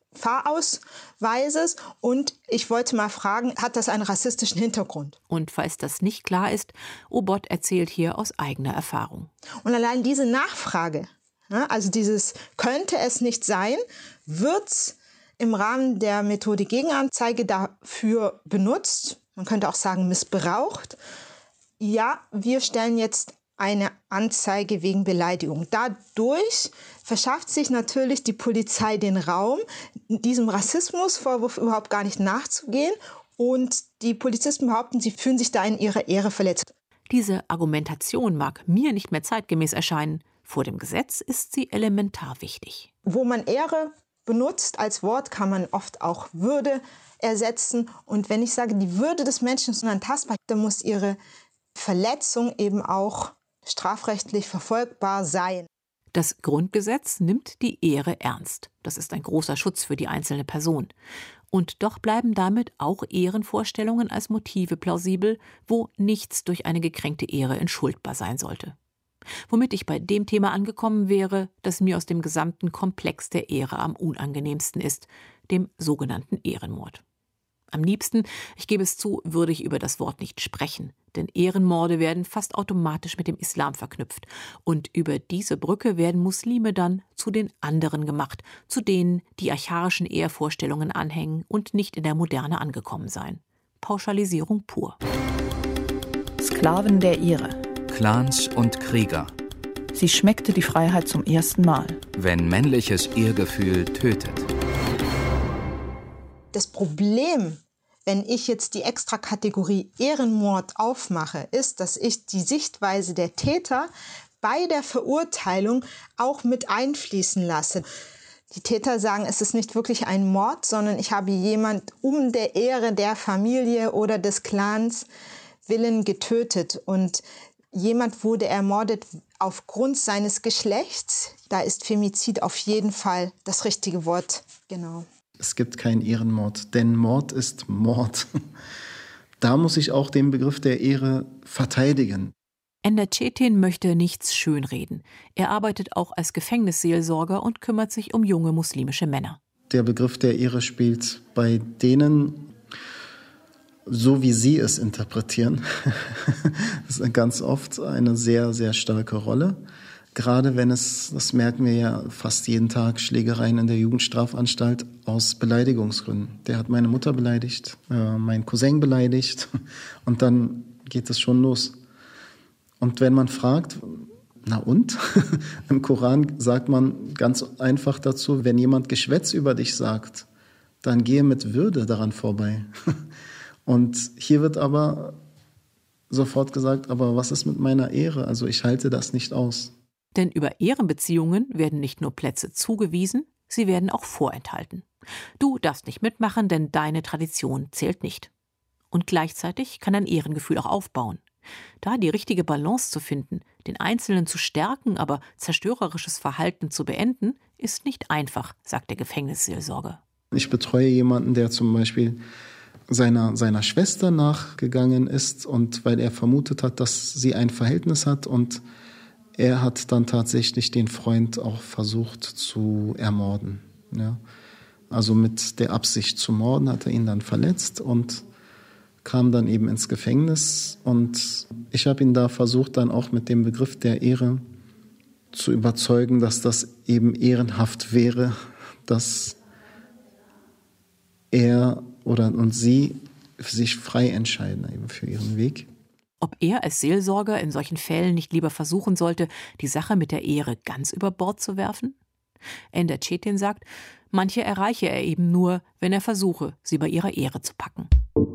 [SPEAKER 8] Fahrausweises. Und ich wollte mal fragen, hat das einen rassistischen Hintergrund?
[SPEAKER 5] Und falls das nicht klar ist, Obot erzählt hier aus eigener Erfahrung.
[SPEAKER 8] Und allein diese Nachfrage, also dieses könnte es nicht sein, wird im Rahmen der Methode Gegenanzeige dafür benutzt. Man könnte auch sagen, missbraucht. Ja, wir stellen jetzt eine Anzeige wegen Beleidigung. Dadurch verschafft sich natürlich die Polizei den Raum, diesem Rassismusvorwurf überhaupt gar nicht nachzugehen. Und die Polizisten behaupten, sie fühlen sich da in ihrer Ehre verletzt.
[SPEAKER 5] Diese Argumentation mag mir nicht mehr zeitgemäß erscheinen. Vor dem Gesetz ist sie elementar wichtig.
[SPEAKER 8] Wo man Ehre benutzt als Wort, kann man oft auch Würde ersetzen. Und wenn ich sage, die Würde des Menschen ist unantastbar, dann muss ihre Verletzung eben auch strafrechtlich verfolgbar sein.
[SPEAKER 5] Das Grundgesetz nimmt die Ehre ernst. Das ist ein großer Schutz für die einzelne Person. Und doch bleiben damit auch Ehrenvorstellungen als Motive plausibel, wo nichts durch eine gekränkte Ehre entschuldbar sein sollte. Womit ich bei dem Thema angekommen wäre, das mir aus dem gesamten Komplex der Ehre am unangenehmsten ist, dem sogenannten Ehrenmord. Am liebsten, ich gebe es zu, würde ich über das Wort nicht sprechen, denn Ehrenmorde werden fast automatisch mit dem Islam verknüpft. Und über diese Brücke werden Muslime dann zu den anderen gemacht, zu denen, die archaischen Ehevorstellungen anhängen und nicht in der Moderne angekommen seien. Pauschalisierung pur.
[SPEAKER 17] Sklaven der Ehre.
[SPEAKER 18] Clans und Krieger.
[SPEAKER 17] Sie schmeckte die Freiheit zum ersten Mal.
[SPEAKER 18] Wenn männliches Ehrgefühl tötet.
[SPEAKER 8] Das Problem, wenn ich jetzt die Extrakategorie Ehrenmord aufmache, ist, dass ich die Sichtweise der Täter bei der Verurteilung auch mit einfließen lasse. Die Täter sagen, es ist nicht wirklich ein Mord, sondern ich habe jemand um der Ehre der Familie oder des Clans willen getötet. Und jemand wurde ermordet aufgrund seines Geschlechts. Da ist Femizid auf jeden Fall das richtige Wort. Genau.
[SPEAKER 4] Es gibt keinen Ehrenmord, denn Mord ist Mord. Da muss ich auch den Begriff der Ehre verteidigen.
[SPEAKER 5] Ender Çetin möchte nichts schönreden. Er arbeitet auch als Gefängnisseelsorger und kümmert sich um junge muslimische Männer.
[SPEAKER 4] Der Begriff der Ehre spielt bei denen, so wie sie es interpretieren, das ist ganz oft eine sehr, sehr starke Rolle. Gerade wenn es, das merken wir ja fast jeden Tag, Schlägereien in der Jugendstrafanstalt aus Beleidigungsgründen. Der hat meine Mutter beleidigt, äh, meinen Cousin beleidigt und dann geht es schon los. Und wenn man fragt, na und? Im Koran sagt man ganz einfach dazu, wenn jemand Geschwätz über dich sagt, dann gehe mit Würde daran vorbei. Und hier wird aber sofort gesagt, aber was ist mit meiner Ehre? Also ich halte das nicht aus.
[SPEAKER 5] Denn über Ehrenbeziehungen werden nicht nur Plätze zugewiesen, sie werden auch vorenthalten. Du darfst nicht mitmachen, denn deine Tradition zählt nicht. Und gleichzeitig kann ein Ehrengefühl auch aufbauen. Da die richtige Balance zu finden, den Einzelnen zu stärken, aber zerstörerisches Verhalten zu beenden, ist nicht einfach, sagt der Gefängnisseelsorger.
[SPEAKER 4] Ich betreue jemanden, der zum Beispiel seiner, seiner Schwester nachgegangen ist, und weil er vermutet hat, dass sie ein Verhältnis hat, und er hat dann tatsächlich den Freund auch versucht zu ermorden. Ja. Also mit der Absicht zu morden, hat er ihn dann verletzt und kam dann eben ins Gefängnis. Und ich habe ihn da versucht, dann auch mit dem Begriff der Ehre zu überzeugen, dass das eben ehrenhaft wäre, dass er oder und sie sich frei entscheiden eben für ihren Weg.
[SPEAKER 5] Ob er als Seelsorger in solchen Fällen nicht lieber versuchen sollte, die Sache mit der Ehre ganz über Bord zu werfen? Ender Cetin sagt, manche erreiche er eben nur, wenn er versuche, sie bei ihrer Ehre zu packen.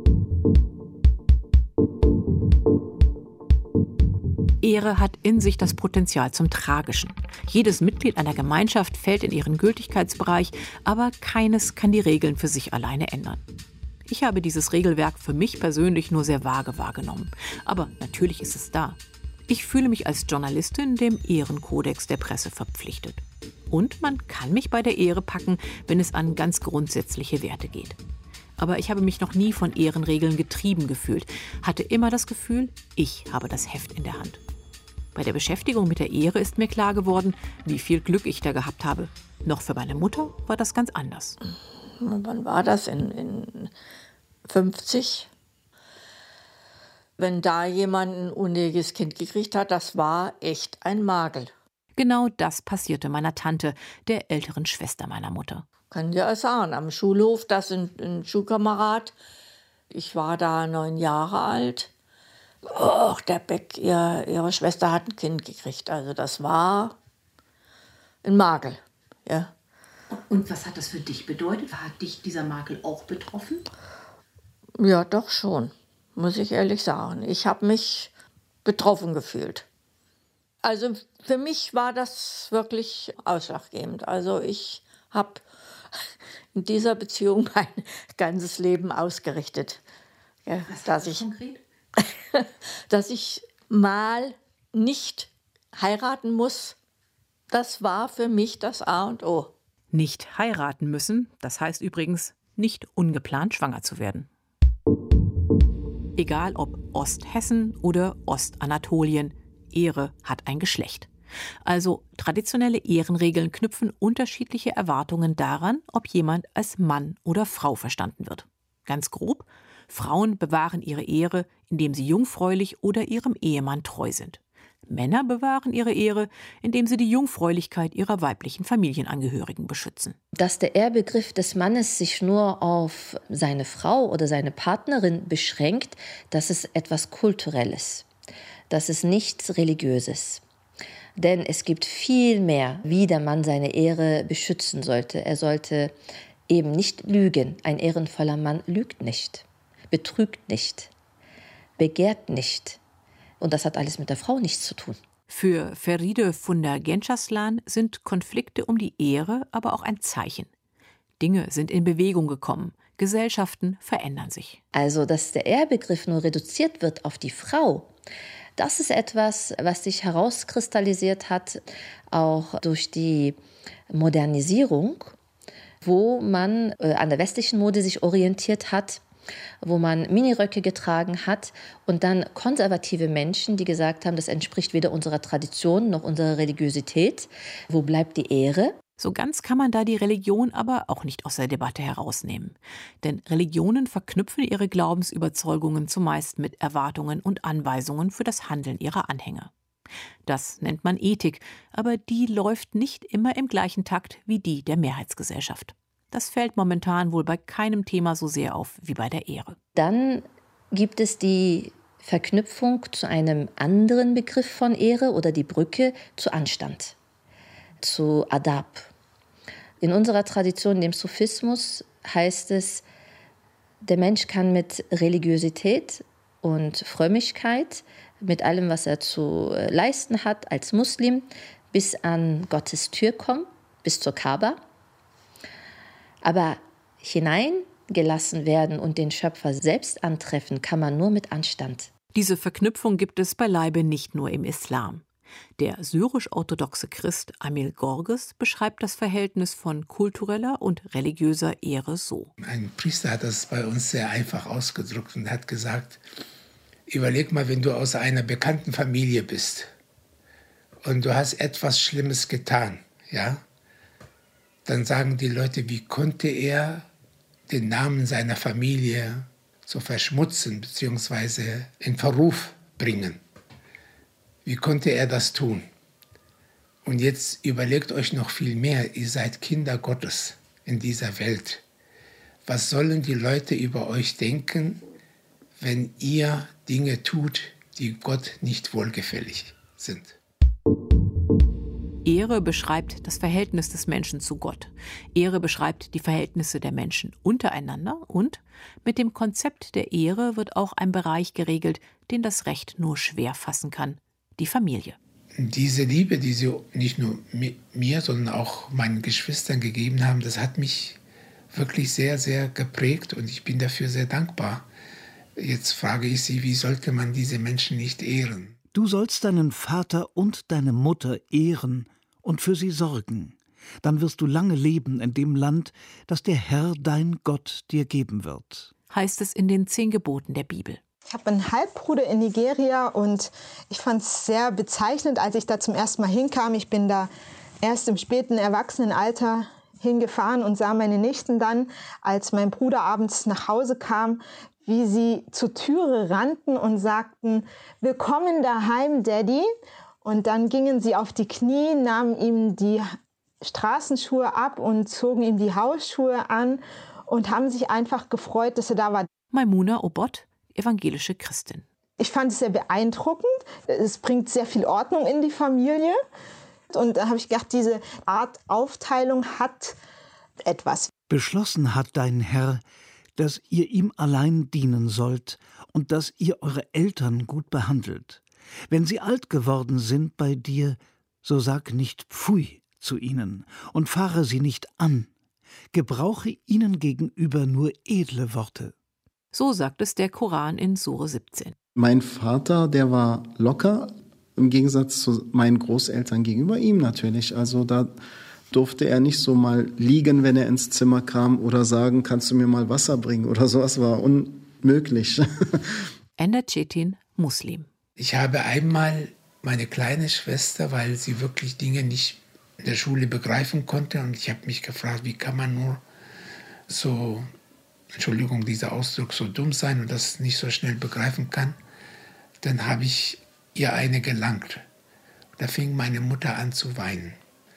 [SPEAKER 5] Ehre hat in sich das Potenzial zum Tragischen. Jedes Mitglied einer Gemeinschaft fällt in ihren Gültigkeitsbereich, aber keines kann die Regeln für sich alleine ändern. Ich habe dieses Regelwerk für mich persönlich nur sehr vage wahrgenommen. Aber natürlich ist es da. Ich fühle mich als Journalistin dem Ehrenkodex der Presse verpflichtet. Und man kann mich bei der Ehre packen, wenn es an ganz grundsätzliche Werte geht. Aber ich habe mich noch nie von Ehrenregeln getrieben gefühlt, hatte immer das Gefühl, ich habe das Heft in der Hand. Bei der Beschäftigung mit der Ehre ist mir klar geworden, wie viel Glück ich da gehabt habe. Noch für meine Mutter war das ganz anders.
[SPEAKER 9] Wann war das? In, in fünfzig? Wenn da jemand ein uneheliches Kind gekriegt hat, das war echt ein Makel.
[SPEAKER 5] Genau das passierte meiner Tante, der älteren Schwester meiner Mutter.
[SPEAKER 9] Kann ja sagen, am Schulhof, das ist ein Schulkamerad. Ich war da neun Jahre alt. Oh, der Beck, ihr, ihre Schwester hat ein Kind gekriegt. Also das war ein Makel. Ja.
[SPEAKER 10] Und was hat das für dich bedeutet? Hat dich dieser Makel auch betroffen?
[SPEAKER 9] Ja, doch schon, muss ich ehrlich sagen. Ich habe mich betroffen gefühlt. Also für mich war das wirklich ausschlaggebend. Also ich habe in dieser Beziehung mein ganzes Leben ausgerichtet. Ja,
[SPEAKER 10] was
[SPEAKER 9] dass
[SPEAKER 10] das
[SPEAKER 9] ich,
[SPEAKER 10] konkret?
[SPEAKER 9] dass ich mal nicht heiraten muss, das war für mich das A und O.
[SPEAKER 5] Nicht heiraten müssen, das heißt übrigens, nicht ungeplant schwanger zu werden. Egal ob Osthessen oder Ostanatolien, Ehre hat ein Geschlecht. Also traditionelle Ehrenregeln knüpfen unterschiedliche Erwartungen daran, ob jemand als Mann oder Frau verstanden wird. Ganz grob, Frauen bewahren ihre Ehre, indem sie jungfräulich oder ihrem Ehemann treu sind. Männer bewahren ihre Ehre, indem sie die Jungfräulichkeit ihrer weiblichen Familienangehörigen beschützen.
[SPEAKER 16] Dass der Ehrbegriff des Mannes sich nur auf seine Frau oder seine Partnerin beschränkt, das ist etwas Kulturelles. Das ist nichts Religiöses. Denn es gibt viel mehr, wie der Mann seine Ehre beschützen sollte. Er sollte eben nicht lügen. Ein ehrenvoller Mann lügt nicht, betrügt nicht, begehrt nicht. Und das hat alles mit der Frau nichts zu tun.
[SPEAKER 5] Für Feride Funder-Gençaslan sind Konflikte um die Ehre aber auch ein Zeichen. Dinge sind in Bewegung gekommen, Gesellschaften verändern sich.
[SPEAKER 16] Also, dass der Ehrbegriff nur reduziert wird auf die Frau, das ist etwas, was sich herauskristallisiert hat, auch durch die Modernisierung, wo man äh, an der westlichen Mode sich orientiert hat, wo man Miniröcke getragen hat und dann konservative Menschen, die gesagt haben, das entspricht weder unserer Tradition noch unserer Religiosität. Wo bleibt die Ehre?
[SPEAKER 5] So ganz kann man da die Religion aber auch nicht aus der Debatte herausnehmen. Denn Religionen verknüpfen ihre Glaubensüberzeugungen zumeist mit Erwartungen und Anweisungen für das Handeln ihrer Anhänger. Das nennt man Ethik, aber die läuft nicht immer im gleichen Takt wie die der Mehrheitsgesellschaft. Das fällt momentan wohl bei keinem Thema so sehr auf wie bei der Ehre.
[SPEAKER 16] Dann gibt es die Verknüpfung zu einem anderen Begriff von Ehre oder die Brücke zu Anstand, zu Adab. In unserer Tradition, dem Sufismus, heißt es, der Mensch kann mit Religiosität und Frömmigkeit, mit allem, was er zu leisten hat als Muslim, bis an Gottes Tür kommen, bis zur Kaaba. Aber hineingelassen werden und den Schöpfer selbst antreffen, kann man nur mit Anstand.
[SPEAKER 5] Diese Verknüpfung gibt es beileibe nicht nur im Islam. Der syrisch-orthodoxe Christ Amil Gorges beschreibt das Verhältnis von kultureller und religiöser Ehre so.
[SPEAKER 22] Ein Priester hat das bei uns sehr einfach ausgedrückt und hat gesagt, überleg mal, wenn du aus einer bekannten Familie bist und du hast etwas Schlimmes getan, ja, dann sagen die Leute, wie konnte er den Namen seiner Familie so verschmutzen bzw. in Verruf bringen? Wie konnte er das tun? Und jetzt überlegt euch noch viel mehr, ihr seid Kinder Gottes in dieser Welt. Was sollen die Leute über euch denken, wenn ihr Dinge tut, die Gott nicht wohlgefällig sind?
[SPEAKER 5] Ehre beschreibt das Verhältnis des Menschen zu Gott. Ehre beschreibt die Verhältnisse der Menschen untereinander und mit dem Konzept der Ehre wird auch ein Bereich geregelt, den das Recht nur schwer fassen kann: die Familie.
[SPEAKER 22] Diese Liebe, die sie nicht nur mir, sondern auch meinen Geschwistern gegeben haben, das hat mich wirklich sehr, sehr geprägt und ich bin dafür sehr dankbar. Jetzt frage ich Sie, wie sollte man diese Menschen nicht ehren?
[SPEAKER 14] Du sollst deinen Vater und deine Mutter ehren und für sie sorgen. Dann wirst du lange leben in dem Land, das der Herr, dein Gott, dir geben wird.
[SPEAKER 5] Heißt es in den zehn Geboten der Bibel.
[SPEAKER 8] Ich habe einen Halbbruder in Nigeria und ich fand es sehr bezeichnend, als ich da zum ersten Mal hinkam. Ich bin da erst im späten Erwachsenenalter hingefahren und sah meine Nichten dann, als mein Bruder abends nach Hause kam, wie sie zur Türe rannten und sagten, willkommen daheim, Daddy. Und dann gingen sie auf die Knie, nahmen ihm die Straßenschuhe ab und zogen ihm die Hausschuhe an und haben sich einfach gefreut, dass er da war.
[SPEAKER 5] Maimuna Obot, evangelische Christin.
[SPEAKER 8] Ich fand es sehr beeindruckend. Es bringt sehr viel Ordnung in die Familie. Und da habe ich gedacht, diese Art Aufteilung hat etwas.
[SPEAKER 14] Beschlossen hat dein Herr, dass ihr ihm allein dienen sollt und dass ihr eure Eltern gut behandelt. Wenn sie alt geworden sind bei dir, so sag nicht Pfui zu ihnen und fahre sie nicht an. Gebrauche ihnen gegenüber nur edle Worte.
[SPEAKER 5] So sagt es der Koran in Sure siebzehn.
[SPEAKER 4] Mein Vater, der war locker, im Gegensatz zu meinen Großeltern gegenüber ihm natürlich. Also da durfte er nicht so mal liegen, wenn er ins Zimmer kam oder sagen, kannst du mir mal Wasser bringen oder sowas, war unmöglich.
[SPEAKER 5] Ender Cetin, Muslim.
[SPEAKER 22] Ich habe einmal meine kleine Schwester, weil sie wirklich Dinge nicht in der Schule begreifen konnte und ich habe mich gefragt, wie kann man nur so, Entschuldigung, dieser Ausdruck, so dumm sein und das nicht so schnell begreifen kann. Dann habe ich ihr eine gelangt. Da fing meine Mutter an zu weinen.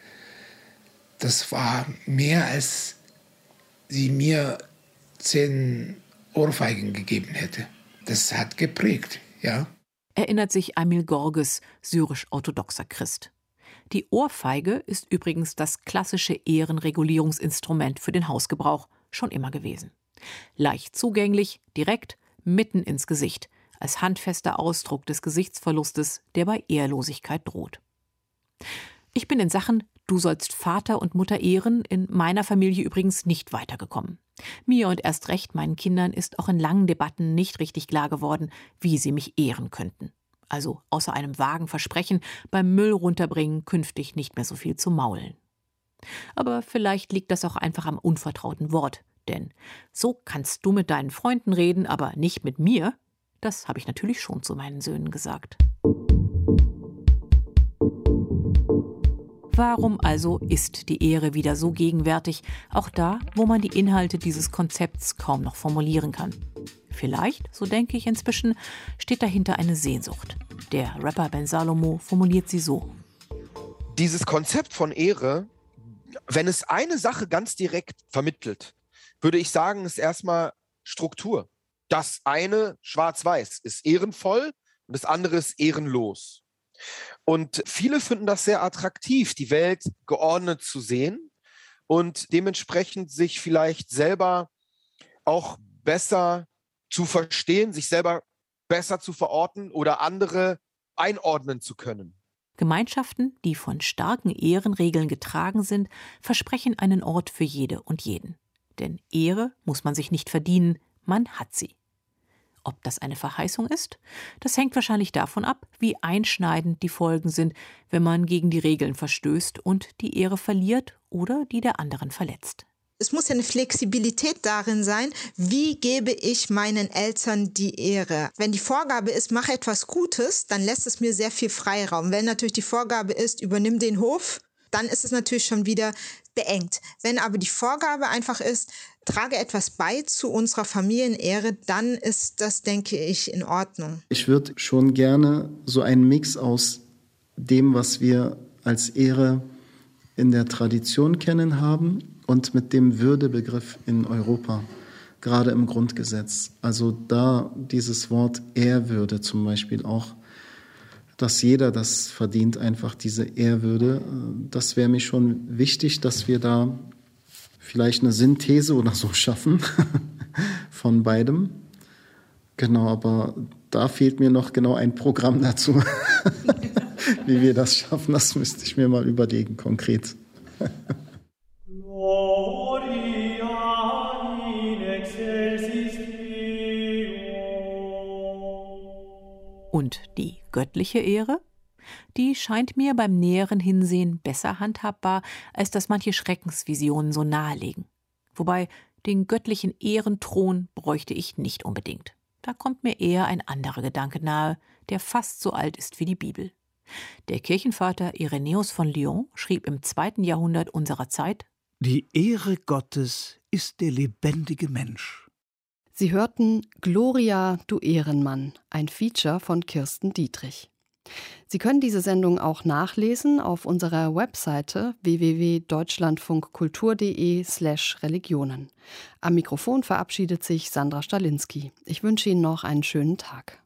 [SPEAKER 22] Das war mehr, als sie mir zehn Ohrfeigen gegeben hätte. Das hat geprägt, ja.
[SPEAKER 5] Erinnert sich Amil Gorges, syrisch-orthodoxer Christ. Die Ohrfeige ist übrigens das klassische Ehrenregulierungsinstrument für den Hausgebrauch schon immer gewesen. Leicht zugänglich, direkt, mitten ins Gesicht, als handfester Ausdruck des Gesichtsverlustes, der bei Ehrlosigkeit droht. Ich bin in Sachen Du sollst Vater und Mutter ehren in meiner Familie übrigens nicht weitergekommen. Mir und erst recht meinen Kindern ist auch in langen Debatten nicht richtig klar geworden, wie sie mich ehren könnten. Also außer einem vagen Versprechen, beim Müll runterbringen künftig nicht mehr so viel zu maulen. Aber vielleicht liegt das auch einfach am unvertrauten Wort. Denn so kannst du mit deinen Freunden reden, aber nicht mit mir. Das habe ich natürlich schon zu meinen Söhnen gesagt. Warum also ist die Ehre wieder so gegenwärtig, auch da, wo man die Inhalte dieses Konzepts kaum noch formulieren kann? Vielleicht, so denke ich inzwischen, steht dahinter eine Sehnsucht. Der Rapper Ben Salomo formuliert sie so.
[SPEAKER 3] Dieses Konzept von Ehre, wenn es eine Sache ganz direkt vermittelt, würde ich sagen, ist erstmal Struktur. Das eine, schwarz-weiß, ist ehrenvoll und das andere ist ehrenlos. Und viele finden das sehr attraktiv, die Welt geordnet zu sehen und dementsprechend sich vielleicht selber auch besser zu verstehen, sich selber besser zu verorten oder andere einordnen zu können.
[SPEAKER 5] Gemeinschaften, die von starken Ehrenregeln getragen sind, versprechen einen Ort für jede und jeden. Denn Ehre muss man sich nicht verdienen, man hat sie. Ob das eine Verheißung ist? Das hängt wahrscheinlich davon ab, wie einschneidend die Folgen sind, wenn man gegen die Regeln verstößt und die Ehre verliert oder die der anderen verletzt.
[SPEAKER 8] Es muss ja eine Flexibilität darin sein, wie gebe ich meinen Eltern die Ehre. Wenn die Vorgabe ist, mach etwas Gutes, dann lässt es mir sehr viel Freiraum. Wenn natürlich die Vorgabe ist, übernimm den Hof, dann ist es natürlich schon wieder beengt. Wenn aber die Vorgabe einfach ist, trage etwas bei zu unserer Familienehre, dann ist das, denke ich, in Ordnung.
[SPEAKER 4] Ich würde schon gerne so einen Mix aus dem, was wir als Ehre in der Tradition kennen haben und mit dem Würdebegriff in Europa, gerade im Grundgesetz. Also da dieses Wort Ehrwürde zum Beispiel auch, dass jeder das verdient, einfach diese Ehrwürde. Das wäre mir schon wichtig, dass wir da vielleicht eine Synthese oder so schaffen von beidem. Genau, aber da fehlt mir noch genau ein Programm dazu. Wie wir das schaffen, das müsste ich mir mal überlegen, konkret.
[SPEAKER 5] Und die göttliche Ehre? Die scheint mir beim näheren Hinsehen besser handhabbar, als dass manche Schreckensvisionen so nahelegen. Wobei, den göttlichen Ehrenthron bräuchte ich nicht unbedingt. Da kommt mir eher ein anderer Gedanke nahe, der fast so alt ist wie die Bibel. Der Kirchenvater Irenäus von Lyon schrieb im zweiten Jahrhundert unserer Zeit:
[SPEAKER 14] Die Ehre Gottes ist der lebendige Mensch.
[SPEAKER 6] Sie hörten Gloria, du Ehrenmann, ein Feature von Kirsten Dietrich. Sie können diese Sendung auch nachlesen auf unserer Webseite w w w punkt deutschlandfunkkultur punkt de slash religionen. Am Mikrofon verabschiedet sich Sandra Stalinski. Ich wünsche Ihnen noch einen schönen Tag.